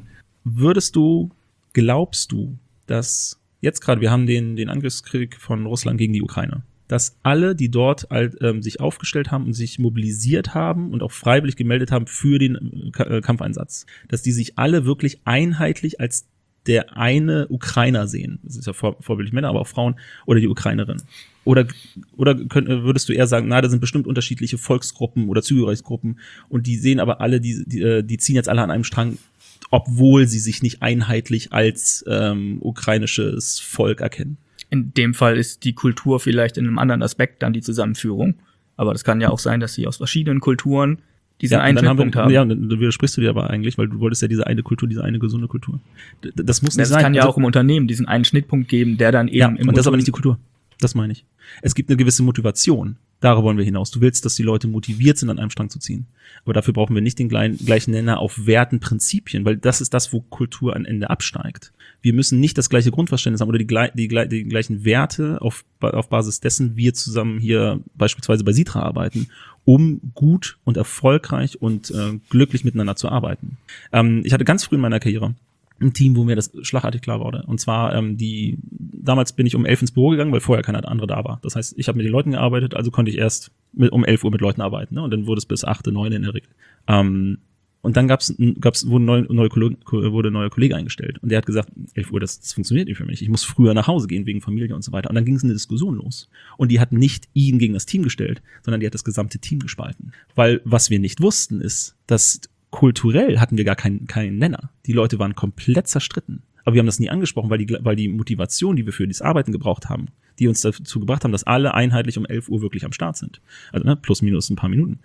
Glaubst du, dass jetzt gerade, wir haben den Angriffskrieg von Russland gegen die Ukraine, dass alle, die dort sich aufgestellt haben und sich mobilisiert haben und auch freiwillig gemeldet haben für den Kampfeinsatz, dass die sich alle wirklich einheitlich als der eine Ukrainer sehen? Das ist ja vorbildlich Männer, aber auch Frauen oder die Ukrainerin. Oder würdest du eher sagen, da sind bestimmt unterschiedliche Volksgruppen oder Zugehörigkeitsgruppen und die sehen aber alle, die ziehen jetzt alle an einem Strang, obwohl sie sich nicht einheitlich als ukrainisches Volk erkennen? In dem Fall ist die Kultur vielleicht in einem anderen Aspekt dann die Zusammenführung. Aber das kann ja auch sein, dass sie aus verschiedenen Kulturen diesen einen Schnittpunkt haben. Ja, dann widersprichst du dir aber eigentlich, weil du wolltest ja diese eine Kultur, diese eine gesunde Kultur. Das muss nicht sein. Es kann ja auch im Unternehmen diesen einen Schnittpunkt geben, der dann eben im und das ist aber nicht die Kultur. Das meine ich. Es gibt eine gewisse Motivation. Darauf wollen wir hinaus. Du willst, dass die Leute motiviert sind, an einem Strang zu ziehen. Aber dafür brauchen wir nicht den gleichen Nenner auf Werten, Prinzipien, weil das ist das, wo Kultur am Ende absteigt. Wir müssen nicht das gleiche Grundverständnis haben oder die gleichen Werte auf Basis dessen wir zusammen hier beispielsweise bei Sitra arbeiten, um gut und erfolgreich und glücklich miteinander zu arbeiten. Ich hatte ganz früh in meiner Karriere ein Team, wo mir das schlagartig klar wurde. Und zwar damals bin ich um 11 ins Büro gegangen, weil vorher keiner andere da war. Das heißt, ich habe mit den Leuten gearbeitet, also konnte ich erst um 11 Uhr mit Leuten arbeiten. Ne? Und dann wurde es bis 8, 9 in der Regel. Und dann wurde ein neuer Kollege eingestellt. Und der hat gesagt, 11 Uhr, das funktioniert nicht für mich. Ich muss früher nach Hause gehen wegen Familie und so weiter. Und dann ging es eine Diskussion los. Und die hat nicht ihn gegen das Team gestellt, sondern die hat das gesamte Team gespalten. Weil was wir nicht wussten ist, dass kulturell hatten wir gar keinen Nenner. Die Leute waren komplett zerstritten. Aber wir haben das nie angesprochen, weil die Motivation, die wir für dieses Arbeiten gebraucht haben, die uns dazu gebracht haben, dass alle einheitlich um 11 Uhr wirklich am Start sind. Also plus minus ein paar Minuten.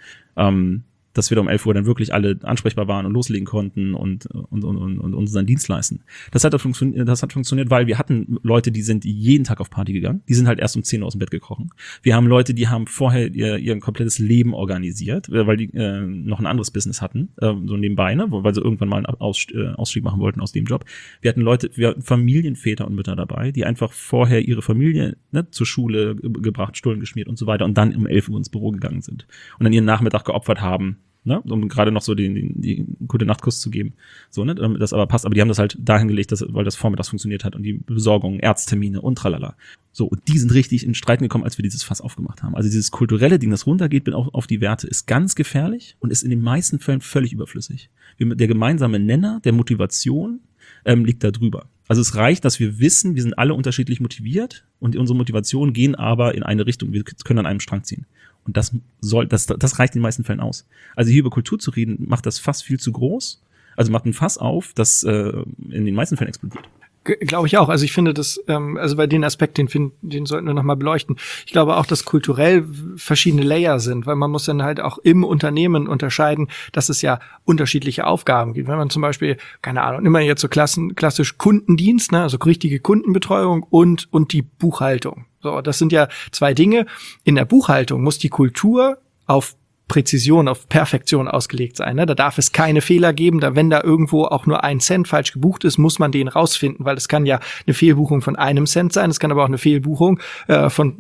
Dass wir da um 11 Uhr dann wirklich alle ansprechbar waren und loslegen konnten und unseren Dienst leisten. Das hat funktioniert, weil wir hatten Leute, die sind jeden Tag auf Party gegangen. Die sind halt erst um 10 Uhr aus dem Bett gekrochen. Wir haben Leute, die haben vorher ihr komplettes Leben organisiert, weil die noch ein anderes Business hatten, so nebenbei, ne, weil sie irgendwann mal einen Ausstieg machen wollten aus dem Job. Wir hatten Familienväter und Mütter dabei, die einfach vorher ihre Familie zur Schule gebracht, Stullen geschmiert und so weiter und dann um 11 Uhr ins Büro gegangen sind und dann ihren Nachmittag geopfert haben, ne, um gerade noch so die gute Nachtkuss zu geben. So, ne, damit das aber passt. Aber die haben das halt dahin gelegt, weil das vormittags funktioniert hat und die Besorgung, Ärzttermine und tralala. So, und die sind richtig in Streiten gekommen, als wir dieses Fass aufgemacht haben. Also dieses kulturelle Ding, das runtergeht auf die Werte, ist ganz gefährlich und ist in den meisten Fällen völlig überflüssig. Der gemeinsame Nenner der Motivation liegt da drüber. Also es reicht, dass wir wissen, wir sind alle unterschiedlich motiviert und unsere Motivationen gehen aber in eine Richtung. Wir können an einem Strang ziehen. Und das reicht in den meisten Fällen aus. Also hier über Kultur zu reden, macht das Fass viel zu groß. Also macht ein Fass auf, das in den meisten Fällen explodiert. Glaube ich auch. Also ich finde das, also bei den Aspekt, den sollten wir nochmal beleuchten. Ich glaube auch, dass kulturell verschiedene Layer sind, weil man muss dann halt auch im Unternehmen unterscheiden, dass es ja unterschiedliche Aufgaben gibt. Wenn man zum Beispiel, keine Ahnung, immer jetzt so klassisch Kundendienst, ne, also richtige Kundenbetreuung und die Buchhaltung. So, das sind ja zwei Dinge. In der Buchhaltung muss die Kultur auf Präzision, auf Perfektion ausgelegt sein. Ne? Da darf es keine Fehler geben. Wenn da irgendwo auch nur 1 Cent falsch gebucht ist, muss man den rausfinden, weil es kann ja eine Fehlbuchung von 1 Cent sein. Es kann aber auch eine Fehlbuchung von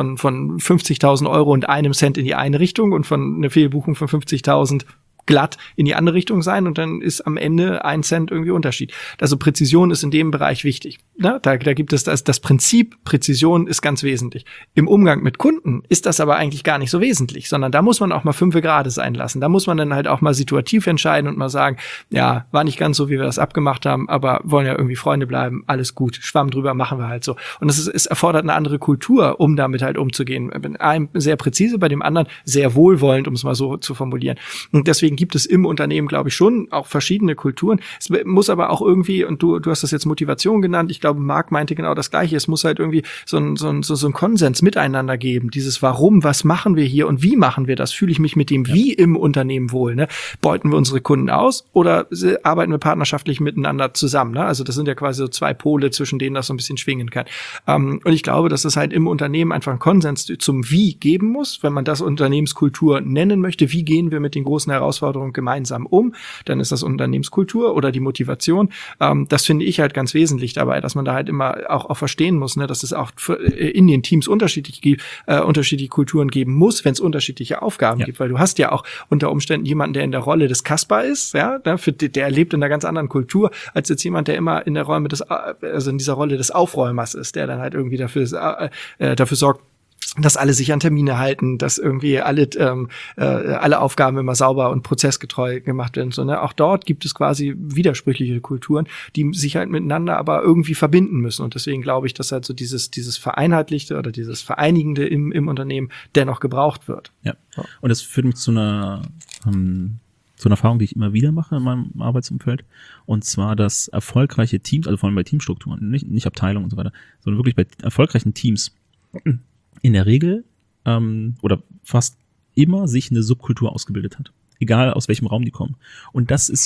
50.000 Euro und 1 Cent in die eine Richtung und von eine Fehlbuchung von 50.000 glatt in die andere Richtung sein und dann ist am Ende 1 Cent irgendwie Unterschied. Also Präzision ist in dem Bereich wichtig. Ne? Da gibt es das Prinzip, Präzision ist ganz wesentlich. Im Umgang mit Kunden ist das aber eigentlich gar nicht so wesentlich, sondern da muss man auch mal 5 Grade sein lassen. Da muss man dann halt auch mal situativ entscheiden und mal sagen, ja, war nicht ganz so, wie wir das abgemacht haben, aber wollen ja irgendwie Freunde bleiben, alles gut, Schwamm drüber, machen wir halt so. Und es erfordert eine andere Kultur, um damit halt umzugehen. Bei einem sehr präzise, bei dem anderen sehr wohlwollend, um es mal so zu formulieren. Und deswegen gibt es im Unternehmen, glaube ich, schon auch verschiedene Kulturen. Es muss aber auch irgendwie, und du hast das jetzt Motivation genannt, ich glaube, Marc meinte genau das Gleiche, es muss halt irgendwie so ein Konsens miteinander geben. Dieses Warum, was machen wir hier und wie machen wir das? Fühle ich mich mit dem Wie im Unternehmen wohl? Ne? Beuten wir unsere Kunden aus oder arbeiten wir partnerschaftlich miteinander zusammen? Ne? Also das sind ja quasi so 2 Pole, zwischen denen das so ein bisschen schwingen kann. Und ich glaube, dass es halt im Unternehmen einfach einen Konsens zum Wie geben muss, wenn man das Unternehmenskultur nennen möchte. Wie gehen wir mit den großen Herausforderungen Herausforderung gemeinsam um. Dann ist das Unternehmenskultur oder die Motivation. Das finde ich halt ganz wesentlich dabei, dass man da halt immer auch verstehen muss, ne, dass es auch in den Teams unterschiedliche Kulturen geben muss, wenn es unterschiedliche Aufgaben gibt, weil du hast ja auch unter Umständen jemanden, der in der Rolle des Kasper ist, ja, der lebt in einer ganz anderen Kultur, als jetzt jemand, der immer in der Rolle in dieser Rolle des Aufräumers ist, der dann halt irgendwie dafür sorgt, dass alle sich an Termine halten, dass irgendwie alle Aufgaben immer sauber und prozessgetreu gemacht werden. So, ne? Auch dort gibt es quasi widersprüchliche Kulturen, die sich halt miteinander aber irgendwie verbinden müssen. Und deswegen glaube ich, dass halt so dieses Vereinheitlichte oder dieses Vereinigende im Unternehmen dennoch gebraucht wird. Ja. Und das führt mich zu einer Erfahrung, die ich immer wieder mache in meinem Arbeitsumfeld. Und zwar, dass erfolgreiche Teams, also vor allem bei Teamstrukturen, nicht Abteilungen und so weiter, sondern wirklich bei erfolgreichen Teams in der Regel oder fast immer sich eine Subkultur ausgebildet hat. Egal aus welchem Raum die kommen. Und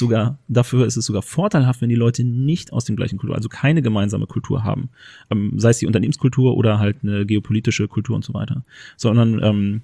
dafür ist es sogar vorteilhaft, wenn die Leute nicht aus dem gleichen Kultur, also keine gemeinsame Kultur haben. Sei es die Unternehmenskultur oder halt eine geopolitische Kultur und so weiter. Sondern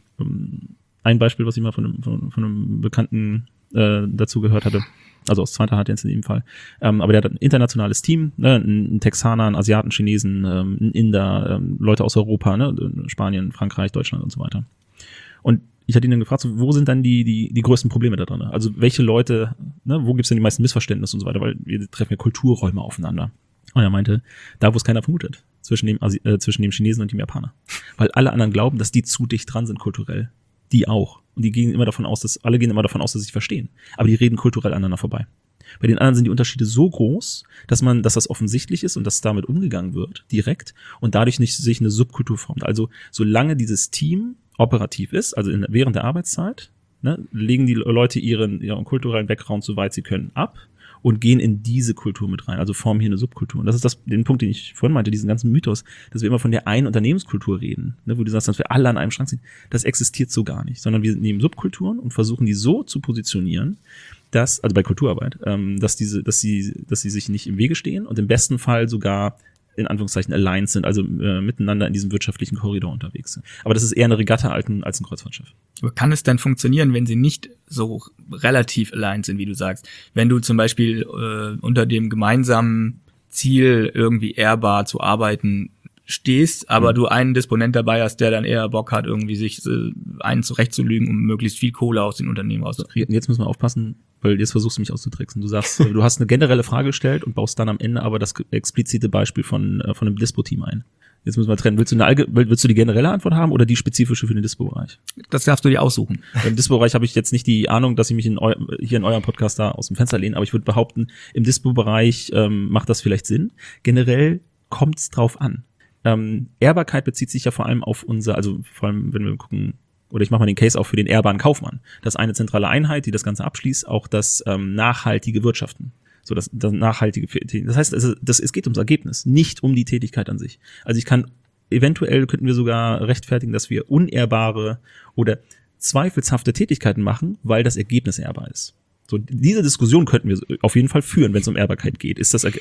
ein Beispiel, was ich mal von einem Bekannten dazu gehört hatte, also aus zweiter Hand jetzt in dem Fall. Aber der hat ein internationales Team, ne, ein Texaner, einen Asiaten, Chinesen, ein Inder, Leute aus Europa, ne, Spanien, Frankreich, Deutschland und so weiter. Und ich hatte ihn dann gefragt, so, wo sind dann die größten Probleme da drin? Also welche Leute, ne, wo gibt's denn die meisten Missverständnisse und so weiter, weil wir treffen ja Kulturräume aufeinander. Und er meinte, da wo es keiner vermutet, zwischen dem Chinesen und dem Japaner. Weil alle anderen glauben, dass die zu dicht dran sind kulturell. Die auch. Und alle gehen immer davon aus, dass sie sich verstehen. Aber die reden kulturell aneinander vorbei. Bei den anderen sind die Unterschiede so groß, dass das offensichtlich ist und dass damit umgegangen wird, direkt, und dadurch nicht sich eine Subkultur formt. Also, solange dieses Team operativ ist, also während der Arbeitszeit, ne, legen die Leute ihren kulturellen Background, soweit sie können, ab und gehen in diese Kultur mit rein, also formen hier eine Subkultur. Und das ist den Punkt, den ich vorhin meinte, diesen ganzen Mythos, dass wir immer von der einen Unternehmenskultur reden, ne, wo du sagst, dass wir alle an einem Strang sind. Das existiert so gar nicht, sondern wir nehmen Subkulturen und versuchen die so zu positionieren, also bei Kulturarbeit, dass sie sich nicht im Wege stehen und im besten Fall sogar in Anführungszeichen aligned sind, also miteinander in diesem wirtschaftlichen Korridor unterwegs sind. Aber das ist eher eine Regatta als ein Kreuzfahrtschiff. Aber kann es dann funktionieren, wenn sie nicht so relativ aligned sind, wie du sagst? Wenn du zum Beispiel unter dem gemeinsamen Ziel, irgendwie ehrbar zu arbeiten, stehst, aber du einen Disponent dabei hast, der dann eher Bock hat, irgendwie sich einen zurechtzulügen, um möglichst viel Kohle aus den Unternehmen rauszukriegen. Jetzt müssen wir aufpassen, weil jetzt versuchst du mich auszutricksen. Du sagst, du hast eine generelle Frage gestellt und baust dann am Ende aber das explizite Beispiel von einem Dispo-Team ein. Jetzt müssen wir trennen. Willst du die generelle Antwort haben oder die spezifische für den Dispo-Bereich? Das darfst du dir aussuchen. Im Dispo-Bereich habe ich jetzt nicht die Ahnung, dass ich mich hier in eurem Podcast da aus dem Fenster lehne, aber ich würde behaupten, im Dispo-Bereich macht das vielleicht Sinn. Generell kommt es drauf an. Ehrbarkeit bezieht sich ja vor allem auf vor allem, wenn wir gucken, oder ich mache mal den Case auch für den ehrbaren Kaufmann. Das ist eine zentrale Einheit, die das Ganze abschließt, auch das nachhaltige Wirtschaften. So das nachhaltige, das heißt, es geht ums Ergebnis, nicht um die Tätigkeit an sich. Also eventuell könnten wir sogar rechtfertigen, dass wir unehrbare oder zweifelshafte Tätigkeiten machen, weil das Ergebnis ehrbar ist. So, diese Diskussion könnten wir auf jeden Fall führen, wenn es um Ehrbarkeit geht. Ist das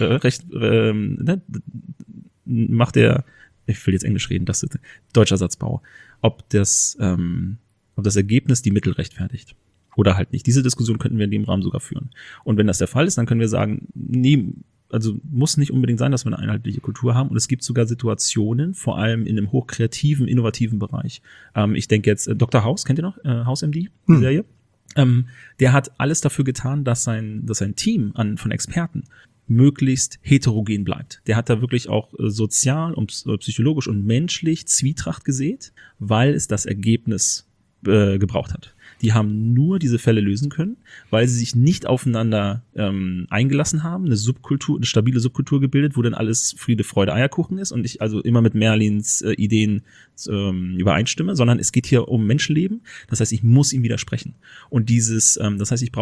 macht ich will jetzt Englisch reden, das ist deutscher Satzbau, ob das Ergebnis die Mittel rechtfertigt oder halt nicht. Diese Diskussion könnten wir in dem Rahmen sogar führen. Und wenn das der Fall ist, dann können wir sagen, nee, also muss nicht unbedingt sein, dass wir eine einheitliche Kultur haben. Und es gibt sogar Situationen, vor allem in einem hochkreativen, innovativen Bereich. Ich denke jetzt, Dr. House, kennt ihr noch? House MD, die Serie? Der hat alles dafür getan, dass sein Team von Experten möglichst heterogen bleibt. Der hat da wirklich auch sozial und psychologisch und menschlich Zwietracht gesät, weil es das Ergebnis gebraucht hat. Die haben nur diese Fälle lösen können, weil sie sich nicht aufeinander eingelassen haben, eine stabile Subkultur gebildet, wo dann alles Friede, Freude, Eierkuchen ist und ich also immer mit Merlins Ideen übereinstimme, sondern es geht hier um Menschenleben. Das heißt, ich muss ihm widersprechen. Und das heißt,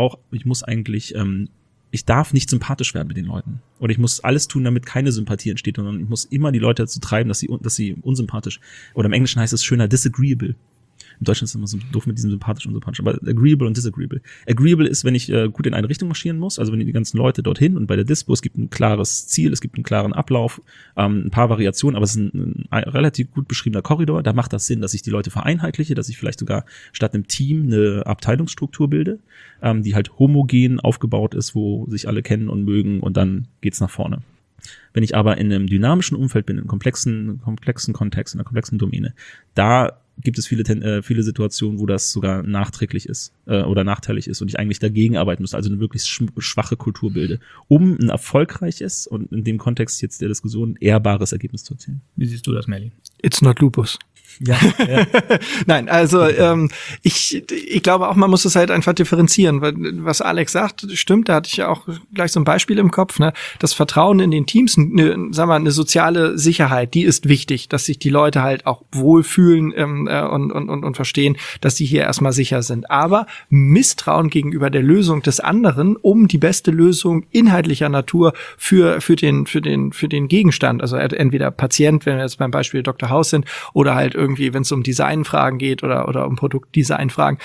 ich darf nicht sympathisch werden mit den Leuten. Oder ich muss alles tun, damit keine Sympathie entsteht, sondern ich muss immer die Leute dazu treiben, dass sie unsympathisch, oder im Englischen heißt es schöner disagreeable. in Deutschland ist es immer so doof mit diesem sympathisch und sympathisch, aber agreeable und disagreeable. Agreeable ist, wenn ich gut in eine Richtung marschieren muss, also wenn die ganzen Leute dorthin und bei der Dispo, es gibt ein klares Ziel, es gibt einen klaren Ablauf, ein paar Variationen, aber es ist ein relativ gut beschriebener Korridor, da macht das Sinn, dass ich die Leute vereinheitliche, dass ich vielleicht sogar statt einem Team eine Abteilungsstruktur bilde, die halt homogen aufgebaut ist, wo sich alle kennen und mögen und dann geht's nach vorne. Wenn ich aber in einem dynamischen Umfeld bin, in einem komplexen Kontext, in einer komplexen Domäne, da gibt es viele Situationen, wo das sogar nachträglich ist oder nachteilig ist und ich eigentlich dagegen arbeiten muss, also eine wirklich schwache Kultur bilde, um ein erfolgreiches und in dem Kontext jetzt der Diskussion ehrbares Ergebnis zu erzielen. Wie siehst du das, Melly? It's not lupus. Ja. Nein, also ich glaube auch, man muss es halt einfach differenzieren, weil was Alex sagt, stimmt, da hatte ich ja auch gleich so ein Beispiel im Kopf, ne? Das Vertrauen in den Teams, eine soziale Sicherheit, die ist wichtig, dass sich die Leute halt auch wohlfühlen und verstehen, dass sie hier erstmal sicher sind. Aber Misstrauen gegenüber der Lösung des anderen, um die beste Lösung inhaltlicher Natur für den Gegenstand, also entweder Patient, wenn wir jetzt beim Beispiel Dr. House sind, oder halt irgendwie, wenn es um Designfragen geht oder um Produktdesignfragen,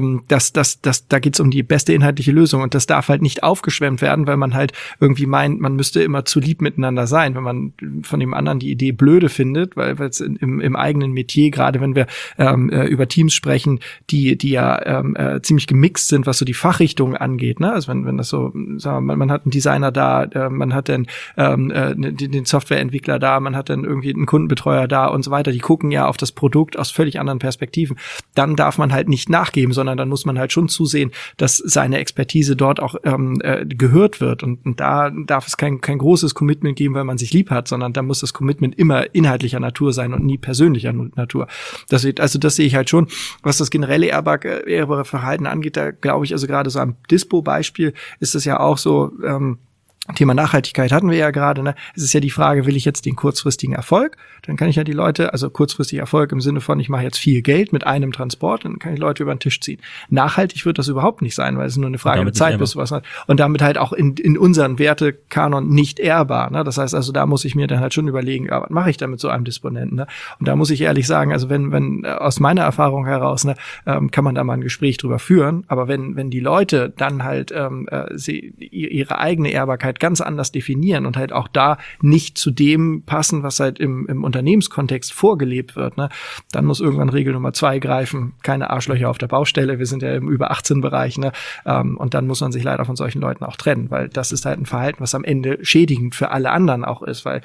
da geht's um die beste inhaltliche Lösung und das darf halt nicht aufgeschwemmt werden, weil man halt irgendwie meint, man müsste immer zu lieb miteinander sein, wenn man von dem anderen die Idee blöde findet, weil es im eigenen Metier, gerade wenn wir über Teams sprechen, die ja ziemlich gemixt sind, was so die Fachrichtungen angeht, ne? Also wenn das so, sagen wir mal, man hat einen Designer da, man hat dann den Softwareentwickler da, man hat dann irgendwie einen Kundenbetreuer da und so weiter, die gucken ja auf das Produkt aus völlig anderen Perspektiven, dann darf man halt nicht nachgeben, sondern dann muss man halt schon zusehen, dass seine Expertise dort auch gehört wird und da darf es kein großes Commitment geben, weil man sich lieb hat, sondern da muss das Commitment immer inhaltlicher Natur sein und nie persönlicher Natur. Das sehe ich halt schon. Was das generelle ehrbare Verhalten angeht, da glaube ich, also gerade so am Dispo-Beispiel ist es ja auch so, Thema Nachhaltigkeit hatten wir ja gerade, ne? Es ist ja die Frage, will ich jetzt den kurzfristigen Erfolg? Dann kann ich ja die Leute, also kurzfristig Erfolg im Sinne von, ich mache jetzt viel Geld mit einem Transport, dann kann ich Leute über den Tisch ziehen. Nachhaltig wird das überhaupt nicht sein, weil es nur eine Frage der Zeit bis was hat. Und damit halt auch in unseren Wertekanon nicht ehrbar, ne? Das heißt also, da muss ich mir dann halt schon überlegen, was mache ich da mit so einem Disponenten, ne? Und da muss ich ehrlich sagen, also wenn aus meiner Erfahrung heraus, ne, kann man da mal ein Gespräch drüber führen, aber wenn die Leute dann halt ihre eigene Ehrbarkeit ganz anders definieren und halt auch da nicht zu dem passen, was halt im Unternehmenskontext vorgelebt wird, ne, dann muss irgendwann Regel Nummer 2 greifen. Keine Arschlöcher auf der Baustelle. Wir sind ja im über 18 Bereich, ne, und dann muss man sich leider von solchen Leuten auch trennen, weil das ist halt ein Verhalten, was am Ende schädigend für alle anderen auch ist, weil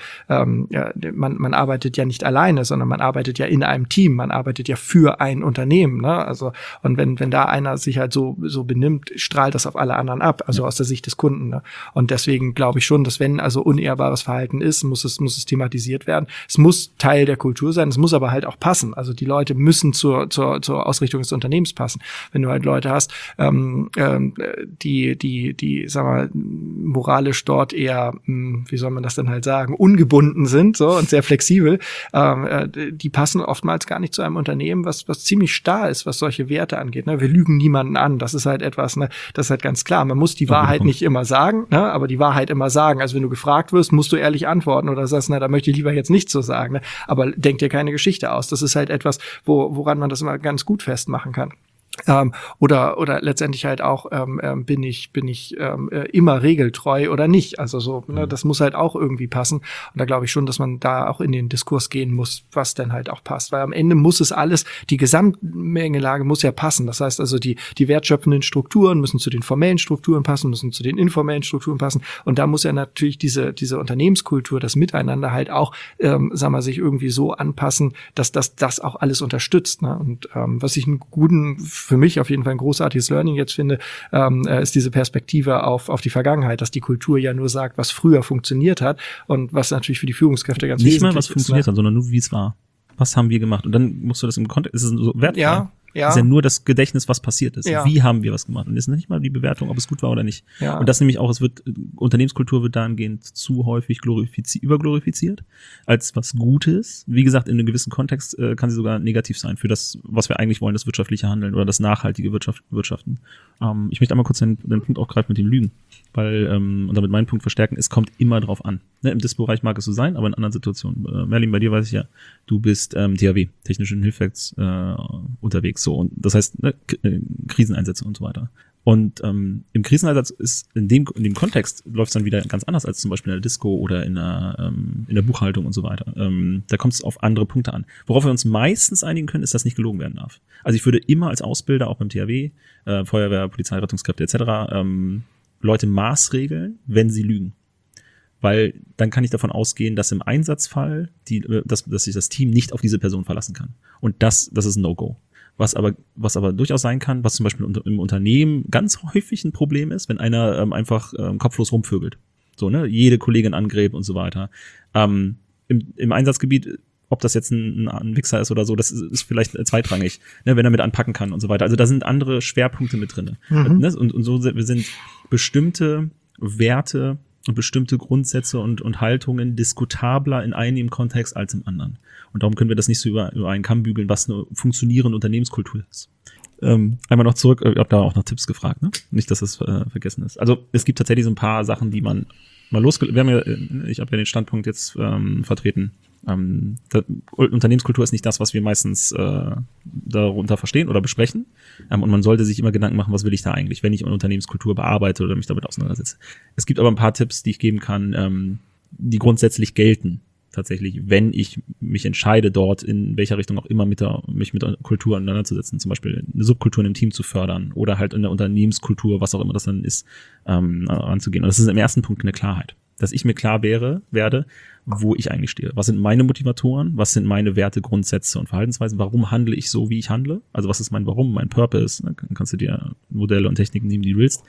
man arbeitet ja nicht alleine, sondern man arbeitet ja in einem Team, man arbeitet ja für ein Unternehmen, ne, also und wenn da einer sich halt so benimmt, strahlt das auf alle anderen ab, also aus der Sicht des Kunden, ne, und deswegen glaube ich schon, dass wenn also unehrbares Verhalten ist, muss es thematisiert werden. Es muss Teil der Kultur sein, es muss aber halt auch passen. Also die Leute müssen zur Ausrichtung des Unternehmens passen. Wenn du halt Leute hast, die sag mal, moralisch dort eher, wie soll man das denn halt sagen, ungebunden sind, so, und sehr flexibel, die passen oftmals gar nicht zu einem Unternehmen, was ziemlich starr ist, was solche Werte angeht, ne? Wir lügen niemanden an. Das ist halt etwas, ne, das ist halt ganz klar. Man muss die Wahrheit nicht immer sagen, ne, aber die Wahrheit immer sagen. Also wenn du gefragt wirst, musst du ehrlich antworten oder sagst, na, da möchte ich lieber jetzt nichts so sagen, ne? Aber denk dir keine Geschichte aus. Das ist halt etwas, woran man das immer ganz gut festmachen kann. Oder letztendlich halt auch, bin ich immer regeltreu oder nicht. Also so, ne, das muss halt auch irgendwie passen. Und da glaube ich schon, dass man da auch in den Diskurs gehen muss, was denn halt auch passt. Weil am Ende muss es alles, die Gesamtmengelage muss ja passen. Das heißt also, die wertschöpfenden Strukturen müssen zu den formellen Strukturen passen, müssen zu den informellen Strukturen passen. Und da muss ja natürlich diese Unternehmenskultur, das Miteinander halt auch, sich irgendwie so anpassen, dass das auch alles unterstützt, ne? Und was ich einen guten, für mich auf jeden Fall ein großartiges Learning jetzt finde, ist diese Perspektive auf die Vergangenheit, dass die Kultur ja nur sagt, was früher funktioniert hat und was natürlich für die Führungskräfte ganz wesentlich ist. Nicht mal, was funktioniert hat, sondern nur, wie es war. Was haben wir gemacht? Und dann musst du das im Kontext, ist es so wertvoll. Ja. Das ist ja nur das Gedächtnis, was passiert ist. Ja. Wie haben wir was gemacht? Und das ist nicht mal die Bewertung, ob es gut war oder nicht. Ja. Und das nämlich auch, Unternehmenskultur wird dahingehend zu häufig überglorifiziert als was Gutes. Wie gesagt, in einem gewissen Kontext kann sie sogar negativ sein für das, was wir eigentlich wollen, das wirtschaftliche Handeln oder das nachhaltige Wirtschaften. Ich möchte einmal kurz den Punkt aufgreifen mit dem Lügen, weil, und damit meinen Punkt verstärken, es kommt immer drauf an. Ne, im Dispo-Bereich mag es so sein, aber in anderen Situationen. Merlin, bei dir weiß ich ja, du bist THW, technischen Hilfswerks unterwegs. So, und das heißt, ne, Kriseneinsätze und so weiter. Und im Kriseneinsatz ist in dem Kontext läuft es dann wieder ganz anders als zum Beispiel in der Disco oder in der Buchhaltung und so weiter. Da kommt es auf andere Punkte an. Worauf wir uns meistens einigen können, ist, dass nicht gelogen werden darf. Also ich würde immer als Ausbilder, auch beim THW, Feuerwehr, Polizei, Rettungskräfte etc., Leute maßregeln, wenn sie lügen. Weil dann kann ich davon ausgehen, dass im Einsatzfall dass sich das Team nicht auf diese Person verlassen kann. Und das ist ein No-Go. Was aber durchaus sein kann, was zum Beispiel im Unternehmen ganz häufig ein Problem ist, wenn einer einfach kopflos rumvögelt. So, ne, jede Kollegin angräbt und so weiter. Im Einsatzgebiet, ob das jetzt ein Wichser ist oder so, das ist vielleicht zweitrangig, ne, wenn er mit anpacken kann und so weiter. Also da sind andere Schwerpunkte mit drin. Ne? Und so wir sind bestimmte Werte und bestimmte Grundsätze und Haltungen diskutabler in einem Kontext als im anderen. Und darum können wir das nicht so über einen Kamm bügeln, was eine funktionierende Unternehmenskultur ist. Einmal noch zurück, ich habe da auch noch Tipps gefragt, ne? Nicht, dass das vergessen ist. Also es gibt tatsächlich so ein paar Sachen, die man mal ich habe ja den Standpunkt jetzt vertreten. Unternehmenskultur ist nicht das, was wir meistens darunter verstehen oder besprechen. Und man sollte sich immer Gedanken machen, was will ich da eigentlich, wenn ich eine Unternehmenskultur bearbeite oder mich damit auseinandersetze. Es gibt aber ein paar Tipps, die ich geben kann, die grundsätzlich gelten. Tatsächlich, wenn ich mich entscheide, dort in welcher Richtung auch immer mich mit der Kultur auseinanderzusetzen, zum Beispiel eine Subkultur in einem Team zu fördern oder halt in der Unternehmenskultur, was auch immer das dann ist, anzugehen. Und das ist im ersten Punkt eine Klarheit. Dass ich mir klar werde, wo ich eigentlich stehe. Was sind meine Motivatoren? Was sind meine Werte, Grundsätze und Verhaltensweisen? Warum handle ich so, wie ich handle? Also was ist mein Warum, mein Purpose? Dann kannst du dir Modelle und Techniken nehmen, die du willst.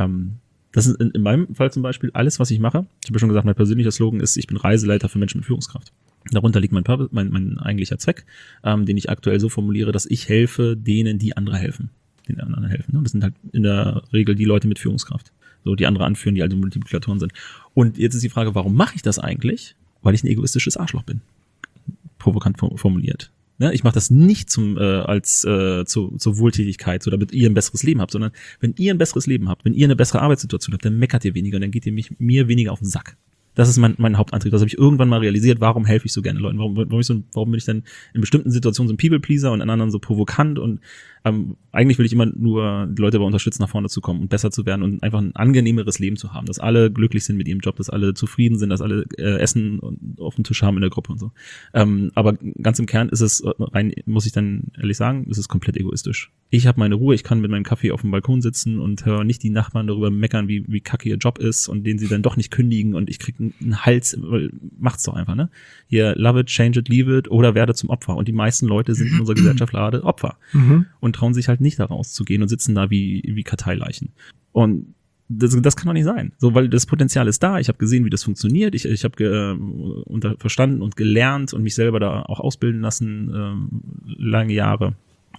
Das ist in meinem Fall zum Beispiel alles, was ich mache. Ich habe ja schon gesagt, mein persönlicher Slogan ist, ich bin Reiseleiter für Menschen mit Führungskraft. Darunter liegt mein Purpose, mein eigentlicher Zweck, den ich aktuell so formuliere, dass ich helfe denen, die andere helfen. Den anderen helfen. Das sind halt in der Regel die Leute mit Führungskraft. So, die andere anführen, die also Multiplikatoren sind. Und jetzt ist die Frage, warum mache ich das eigentlich? Weil ich ein egoistisches Arschloch bin. Provokant formuliert. Ne? Ich mache das nicht zur Wohltätigkeit, so damit ihr ein besseres Leben habt, sondern wenn ihr ein besseres Leben habt, wenn ihr eine bessere Arbeitssituation habt, dann meckert ihr weniger und dann geht ihr mir weniger auf den Sack. Das ist mein Hauptantrieb. Das habe ich irgendwann mal realisiert. Warum helfe ich so gerne Leuten? Warum bin ich dann in bestimmten Situationen so ein People-Pleaser und in anderen so provokant? Und eigentlich will ich immer nur die Leute dabei unterstützen, nach vorne zu kommen und besser zu werden und einfach ein angenehmeres Leben zu haben. Dass alle glücklich sind mit ihrem Job, dass alle zufrieden sind, dass alle Essen auf dem Tisch haben in der Gruppe und so. Aber ganz im Kern ist es muss ich dann ehrlich sagen, ist es komplett egoistisch. Ich habe meine Ruhe, ich kann mit meinem Kaffee auf dem Balkon sitzen und höre nicht die Nachbarn darüber meckern, wie kacke ihr Job ist und den sie dann doch nicht kündigen und ich kriege einen Hals, macht's doch einfach, ne? Hier, love it, change it, leave it oder werde zum Opfer. Und die meisten Leute sind in unserer Gesellschaft gerade Opfer und trauen sich halt nicht da rauszugehen und sitzen da wie Karteileichen. Und das kann doch nicht sein. So, weil das Potenzial ist da. Ich habe gesehen, wie das funktioniert. Ich habe verstanden und gelernt und mich selber da auch ausbilden lassen, lange Jahre,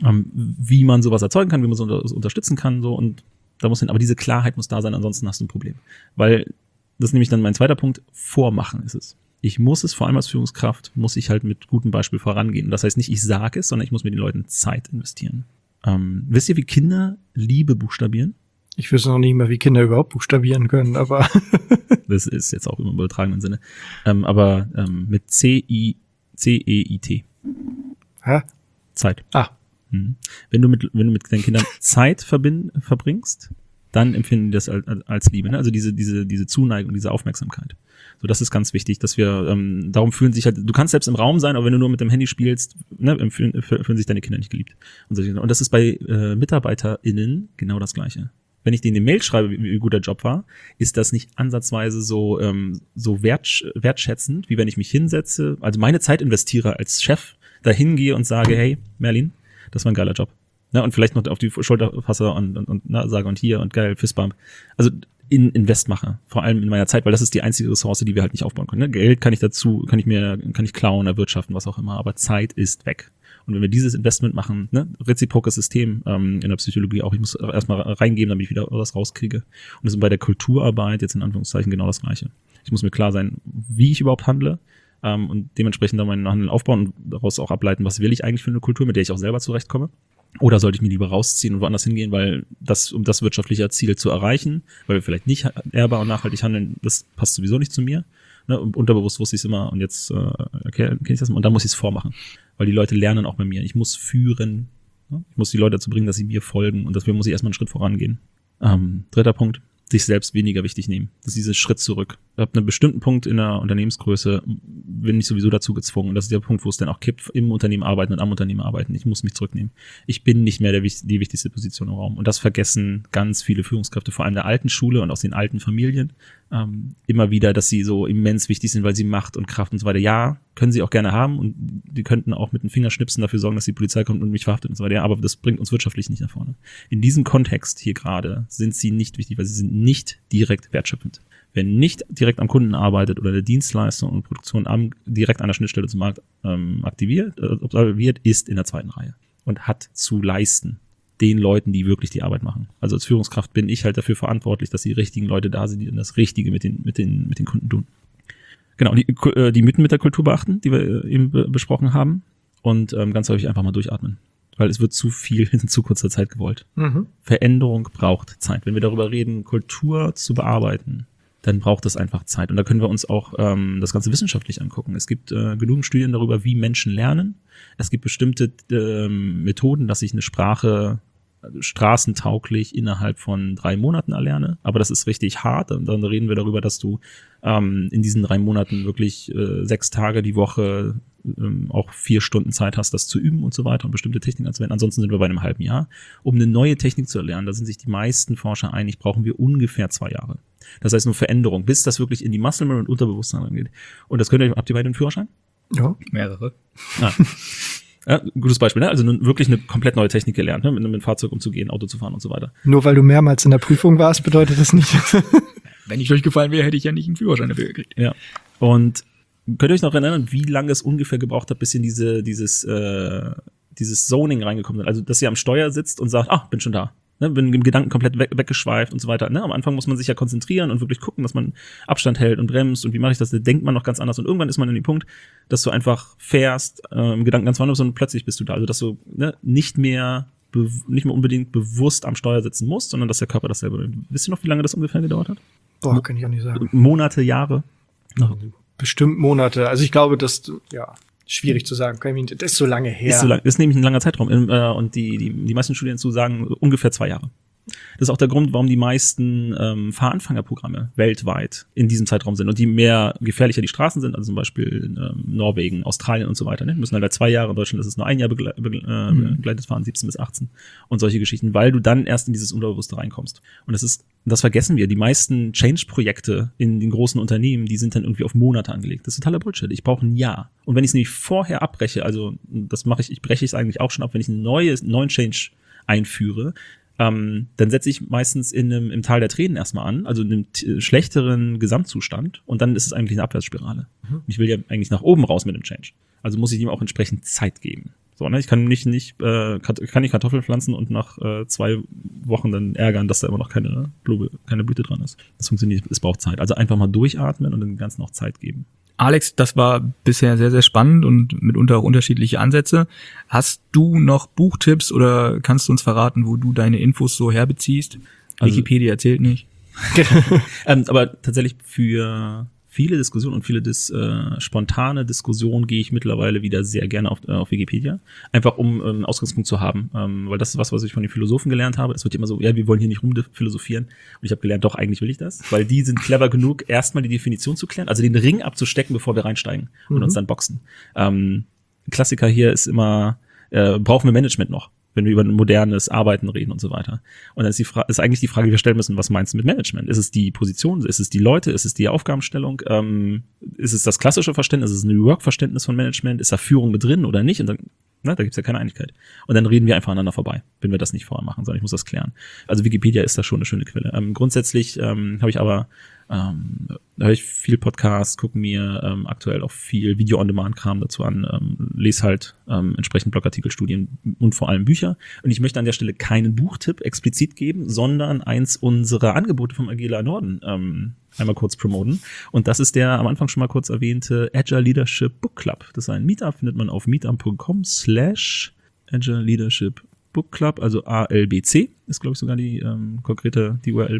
wie man sowas erzeugen kann, wie man so unterstützen kann, so. Und da muss hin, aber diese Klarheit muss da sein, ansonsten hast du ein Problem. Weil das ist nämlich dann mein zweiter Punkt, vormachen ist es. Ich muss es, vor allem als Führungskraft, muss ich halt mit gutem Beispiel vorangehen. Das heißt nicht, ich sage es, sondern ich muss mit den Leuten Zeit investieren. Wisst ihr, wie Kinder Liebe buchstabieren? Ich wüsste noch nicht mehr, wie Kinder überhaupt buchstabieren können, aber das ist jetzt auch im übertragenen Sinne. Aber mit C-E-I-T. Hä? Zeit. Ah. Wenn du mit deinen Kindern Zeit verbringst, dann empfinden die das als Liebe, ne? Also diese Zuneigung, diese Aufmerksamkeit. So, das ist ganz wichtig, dass wir, darum fühlen sich halt, du kannst selbst im Raum sein, aber wenn du nur mit dem Handy spielst, ne, fühlen sich deine Kinder nicht geliebt. Und das ist bei MitarbeiterInnen genau das Gleiche. Wenn ich denen eine Mail schreibe, wie gut der Job war, ist das nicht ansatzweise so wertschätzend, wie wenn ich mich hinsetze, also meine Zeit investiere als Chef, da hingehe und sage, hey, Merlin, das war ein geiler Job. Ne, und vielleicht noch auf die Schulter fasse und sage und hier und geil, Fistbump. Also Invest mache, vor allem in meiner Zeit, weil das ist die einzige Ressource, die wir halt nicht aufbauen können. Ne? Geld kann ich klauen, erwirtschaften, was auch immer, aber Zeit ist weg. Und wenn wir dieses Investment machen, ne, reziprokes System in der Psychologie auch, ich muss erstmal reingeben, damit ich wieder was rauskriege. Und das ist bei der Kulturarbeit jetzt in Anführungszeichen genau das Gleiche. Ich muss mir klar sein, wie ich überhaupt handle und dementsprechend dann meinen Handeln aufbauen und daraus auch ableiten, was will ich eigentlich für eine Kultur, mit der ich auch selber zurechtkomme. Oder sollte ich mir lieber rausziehen und woanders hingehen, weil um das wirtschaftliche Ziel zu erreichen, weil wir vielleicht nicht ehrbar und nachhaltig handeln, das passt sowieso nicht zu mir. Ne? Unterbewusst wusste ich es immer und jetzt kenne ich das mal und dann muss ich es vormachen. Weil die Leute lernen auch bei mir. Ich muss führen. Ne? Ich muss die Leute dazu bringen, dass sie mir folgen und dafür muss ich erstmal einen Schritt vorangehen. 3. Punkt. Sich selbst weniger wichtig nehmen. Das ist dieser Schritt zurück. Ab einem bestimmten Punkt in der Unternehmensgröße bin ich sowieso dazu gezwungen. Und das ist der Punkt, wo es dann auch kippt, im Unternehmen arbeiten und am Unternehmen arbeiten. Ich muss mich zurücknehmen. Ich bin nicht mehr die wichtigste Position im Raum. Und das vergessen ganz viele Führungskräfte, vor allem der alten Schule und aus den alten Familien, immer wieder, dass sie so immens wichtig sind, weil sie Macht und Kraft und so weiter. Ja, können sie auch gerne haben und die könnten auch mit den Fingerschnipsen dafür sorgen, dass die Polizei kommt und mich verhaftet und so weiter. Ja, aber das bringt uns wirtschaftlich nicht nach vorne. In diesem Kontext hier gerade sind sie nicht wichtig, weil sie sind nicht direkt wertschöpfend. Wer nicht direkt am Kunden arbeitet oder der Dienstleistung und Produktion direkt an der Schnittstelle zum Markt absolviert, ist in der 2. Reihe und hat zu leisten den Leuten, die wirklich die Arbeit machen. Also als Führungskraft bin ich halt dafür verantwortlich, dass die richtigen Leute da sind, die das Richtige mit den Kunden tun. Genau, die Mitarbeiterkultur beachten, die wir eben besprochen haben und ganz häufig einfach mal durchatmen. Weil es wird zu viel in zu kurzer Zeit gewollt. Veränderung braucht Zeit. Wenn wir darüber reden, Kultur zu bearbeiten, dann braucht es einfach Zeit. Und da können wir uns auch das Ganze wissenschaftlich angucken. Es gibt genügend Studien darüber, wie Menschen lernen. Es gibt bestimmte Methoden, dass ich eine Sprache straßentauglich innerhalb von 3 Monaten erlerne. Aber das ist richtig hart. Und dann reden wir darüber, dass du in diesen 3 Monaten wirklich 6 Tage die Woche auch 4 Stunden Zeit hast, das zu üben und so weiter und bestimmte Techniken anzuwenden. Ansonsten sind wir bei einem halben Jahr. Um eine neue Technik zu erlernen, da sind sich die meisten Forscher einig, brauchen wir ungefähr 2 Jahre. Das heißt nur Veränderung, bis das wirklich in die Muscle Memory und Unterbewusstsein angeht. Und das habt ihr beide einen Führerschein? Ja, mehrere. Ja, gutes Beispiel, ne? Also wirklich eine komplett neue Technik gelernt, ne? Mit einem Fahrzeug umzugehen, Auto zu fahren und so weiter. Nur weil du mehrmals in der Prüfung warst, bedeutet das nicht. Wenn ich durchgefallen wäre, hätte ich ja nicht einen Führerschein dafür gekriegt. Ja. Und könnt ihr euch noch erinnern, wie lange es ungefähr gebraucht hat, bis ihr in dieses Zoning reingekommen seid? Also, dass ihr am Steuer sitzt und sagt, bin schon da. Ne, bin im Gedanken komplett weggeschweift und so weiter. Ne, am Anfang muss man sich ja konzentrieren und wirklich gucken, dass man Abstand hält und bremst und wie mache ich das? Da denkt man noch ganz anders und irgendwann ist man in dem Punkt, dass du einfach fährst, im Gedanken ganz woanders und plötzlich bist du da. Also, dass du nicht mehr unbedingt bewusst am Steuer sitzen musst, sondern dass der Körper das selber. Wisst ihr noch, wie lange das ungefähr gedauert hat? Boah, kann ich auch nicht sagen. Monate, Jahre? Bestimmt Monate. Also ich glaube, das, schwierig zu sagen. Das ist so lange her. Ist nämlich ein langer Zeitraum. Und die meisten Studien zu sagen, ungefähr 2 Jahre. Das ist auch der Grund, warum die meisten Fahranfängerprogramme weltweit in diesem Zeitraum sind. Und je mehr gefährlicher die Straßen sind, also zum Beispiel Norwegen, Australien und so weiter, ne? Müssen halt 2 Jahre, in Deutschland ist es nur 1 Jahr begleitet fahren, 17 bis 18 und solche Geschichten, weil du dann erst in dieses Unterbewusste reinkommst. Und das vergessen wir. Die meisten Change-Projekte in den großen Unternehmen, die sind dann irgendwie auf Monate angelegt. Das ist totaler Bullshit. Ich brauche ein Jahr. Und wenn ich es nämlich vorher abbreche, also das mache ich breche es eigentlich auch schon ab, wenn ich einen neuen Change einführe, dann setze ich meistens im Tal der Tränen erstmal an, also in einem schlechteren Gesamtzustand und dann ist es eigentlich eine Abwärtsspirale. Ich will ja eigentlich nach oben raus mit dem Change. Also muss ich ihm auch entsprechend Zeit geben. So, ne? Ich kann nicht Kartoffeln pflanzen und nach 2 Wochen dann ärgern, dass da immer noch keine Blüte dran ist. Das funktioniert, es braucht Zeit. Also einfach mal durchatmen und dem Ganzen auch Zeit geben. Alex, das war bisher sehr, sehr spannend und mitunter auch unterschiedliche Ansätze. Hast du noch Buchtipps oder kannst du uns verraten, wo du deine Infos so herbeziehst? Also, Wikipedia erzählt nicht. Aber tatsächlich für viele Diskussionen und viele spontane Diskussionen gehe ich mittlerweile wieder sehr gerne auf Wikipedia. Einfach um einen Ausgangspunkt zu haben. Weil das ist was ich von den Philosophen gelernt habe. Es wird immer so, wir wollen hier nicht rumphilosophieren. Und ich habe gelernt, doch, eigentlich will ich das. Weil die sind clever genug, erstmal die Definition zu klären, also den Ring abzustecken, bevor wir reinsteigen und uns dann boxen. Klassiker hier ist immer, brauchen wir Management noch? Wenn wir über ein modernes Arbeiten reden und so weiter. Und dann ist eigentlich die Frage, die wir stellen müssen, was meinst du mit Management? Ist es die Position? Ist es die Leute? Ist es die Aufgabenstellung? Ist es das klassische Verständnis? Ist es ein New Work-Verständnis von Management? Ist da Führung mit drin oder nicht? Und dann, da gibt's ja keine Einigkeit. Und dann reden wir einfach aneinander vorbei, wenn wir das nicht vorher machen, sondern ich muss das klären. Also Wikipedia ist da schon eine schöne Quelle. Grundsätzlich habe ich aber höre ich viel Podcasts, gucke mir aktuell auch viel Video-on-Demand-Kram dazu an, lese halt entsprechend Blogartikel, Studien und vor allem Bücher. Und ich möchte an der Stelle keinen Buchtipp explizit geben, sondern eins unserer Angebote vom Agile Norden einmal kurz promoten. Und das ist der am Anfang schon mal kurz erwähnte Agile Leadership Book Club. Das ist ein Meetup, findet man auf meetup.com/Agile Leadership Book Club, also ALBC ist, glaube ich, sogar die URL.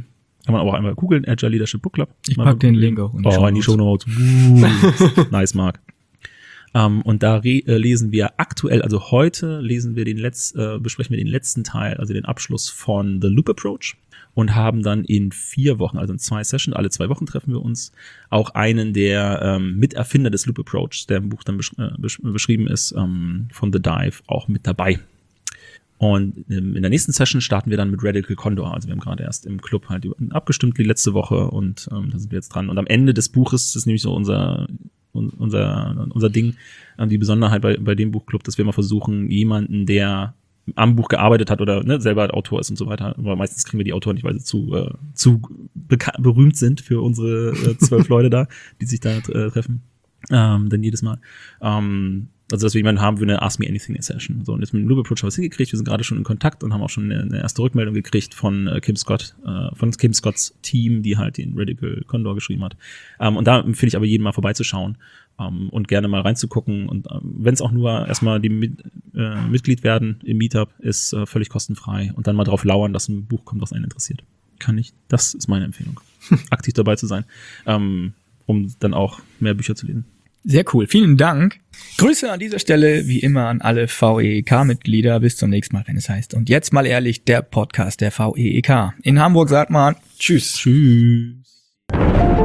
Kann man auch einmal googeln, Agile Leadership Book Club. Ich pack den Link auch in die Shownotes. Nice, Mark. Und da lesen wir aktuell, also heute lesen wir besprechen wir den letzten Teil, also den Abschluss von The Loop Approach und haben dann in 4 Wochen, also in 2 Sessions, alle 2 Wochen treffen wir uns, auch einen der Miterfinder des Loop Approach, der im Buch dann beschrieben ist, von The Dive, auch mit dabei. Und in der nächsten Session starten wir dann mit Radical Condor. Also wir haben gerade erst im Club halt abgestimmt die letzte Woche und da sind wir jetzt dran. Und am Ende des Buches, das ist nämlich so unser Ding, die Besonderheit bei dem Buchclub, dass wir mal versuchen, jemanden, der am Buch gearbeitet hat oder selber Autor ist und so weiter, aber meistens kriegen wir die Autoren nicht, weil sie zu berühmt sind für unsere 12 Leute da, die sich da treffen, dann jedes Mal. Also, dass wir jemanden haben für eine Ask Me Anything Session. So, und jetzt mit dem Loop Approach haben wir es hingekriegt. Wir sind gerade schon in Kontakt und haben auch schon eine erste Rückmeldung gekriegt von Kim Scotts Team, die halt den Radical Condor geschrieben hat. Und da empfehle ich aber jedem mal vorbeizuschauen und gerne mal reinzugucken. Und wenn es auch nur erstmal die Mitglied werden im Meetup, ist völlig kostenfrei. Und dann mal drauf lauern, dass ein Buch kommt, was einen interessiert. Das ist meine Empfehlung. Aktiv dabei zu sein, um dann auch mehr Bücher zu lesen. Sehr cool, vielen Dank. Grüße an dieser Stelle wie immer an alle VEEK-Mitglieder. Bis zum nächsten Mal, wenn es heißt. Und jetzt mal ehrlich, der Podcast der VEEK. In Hamburg sagt man Tschüss. Tschüss.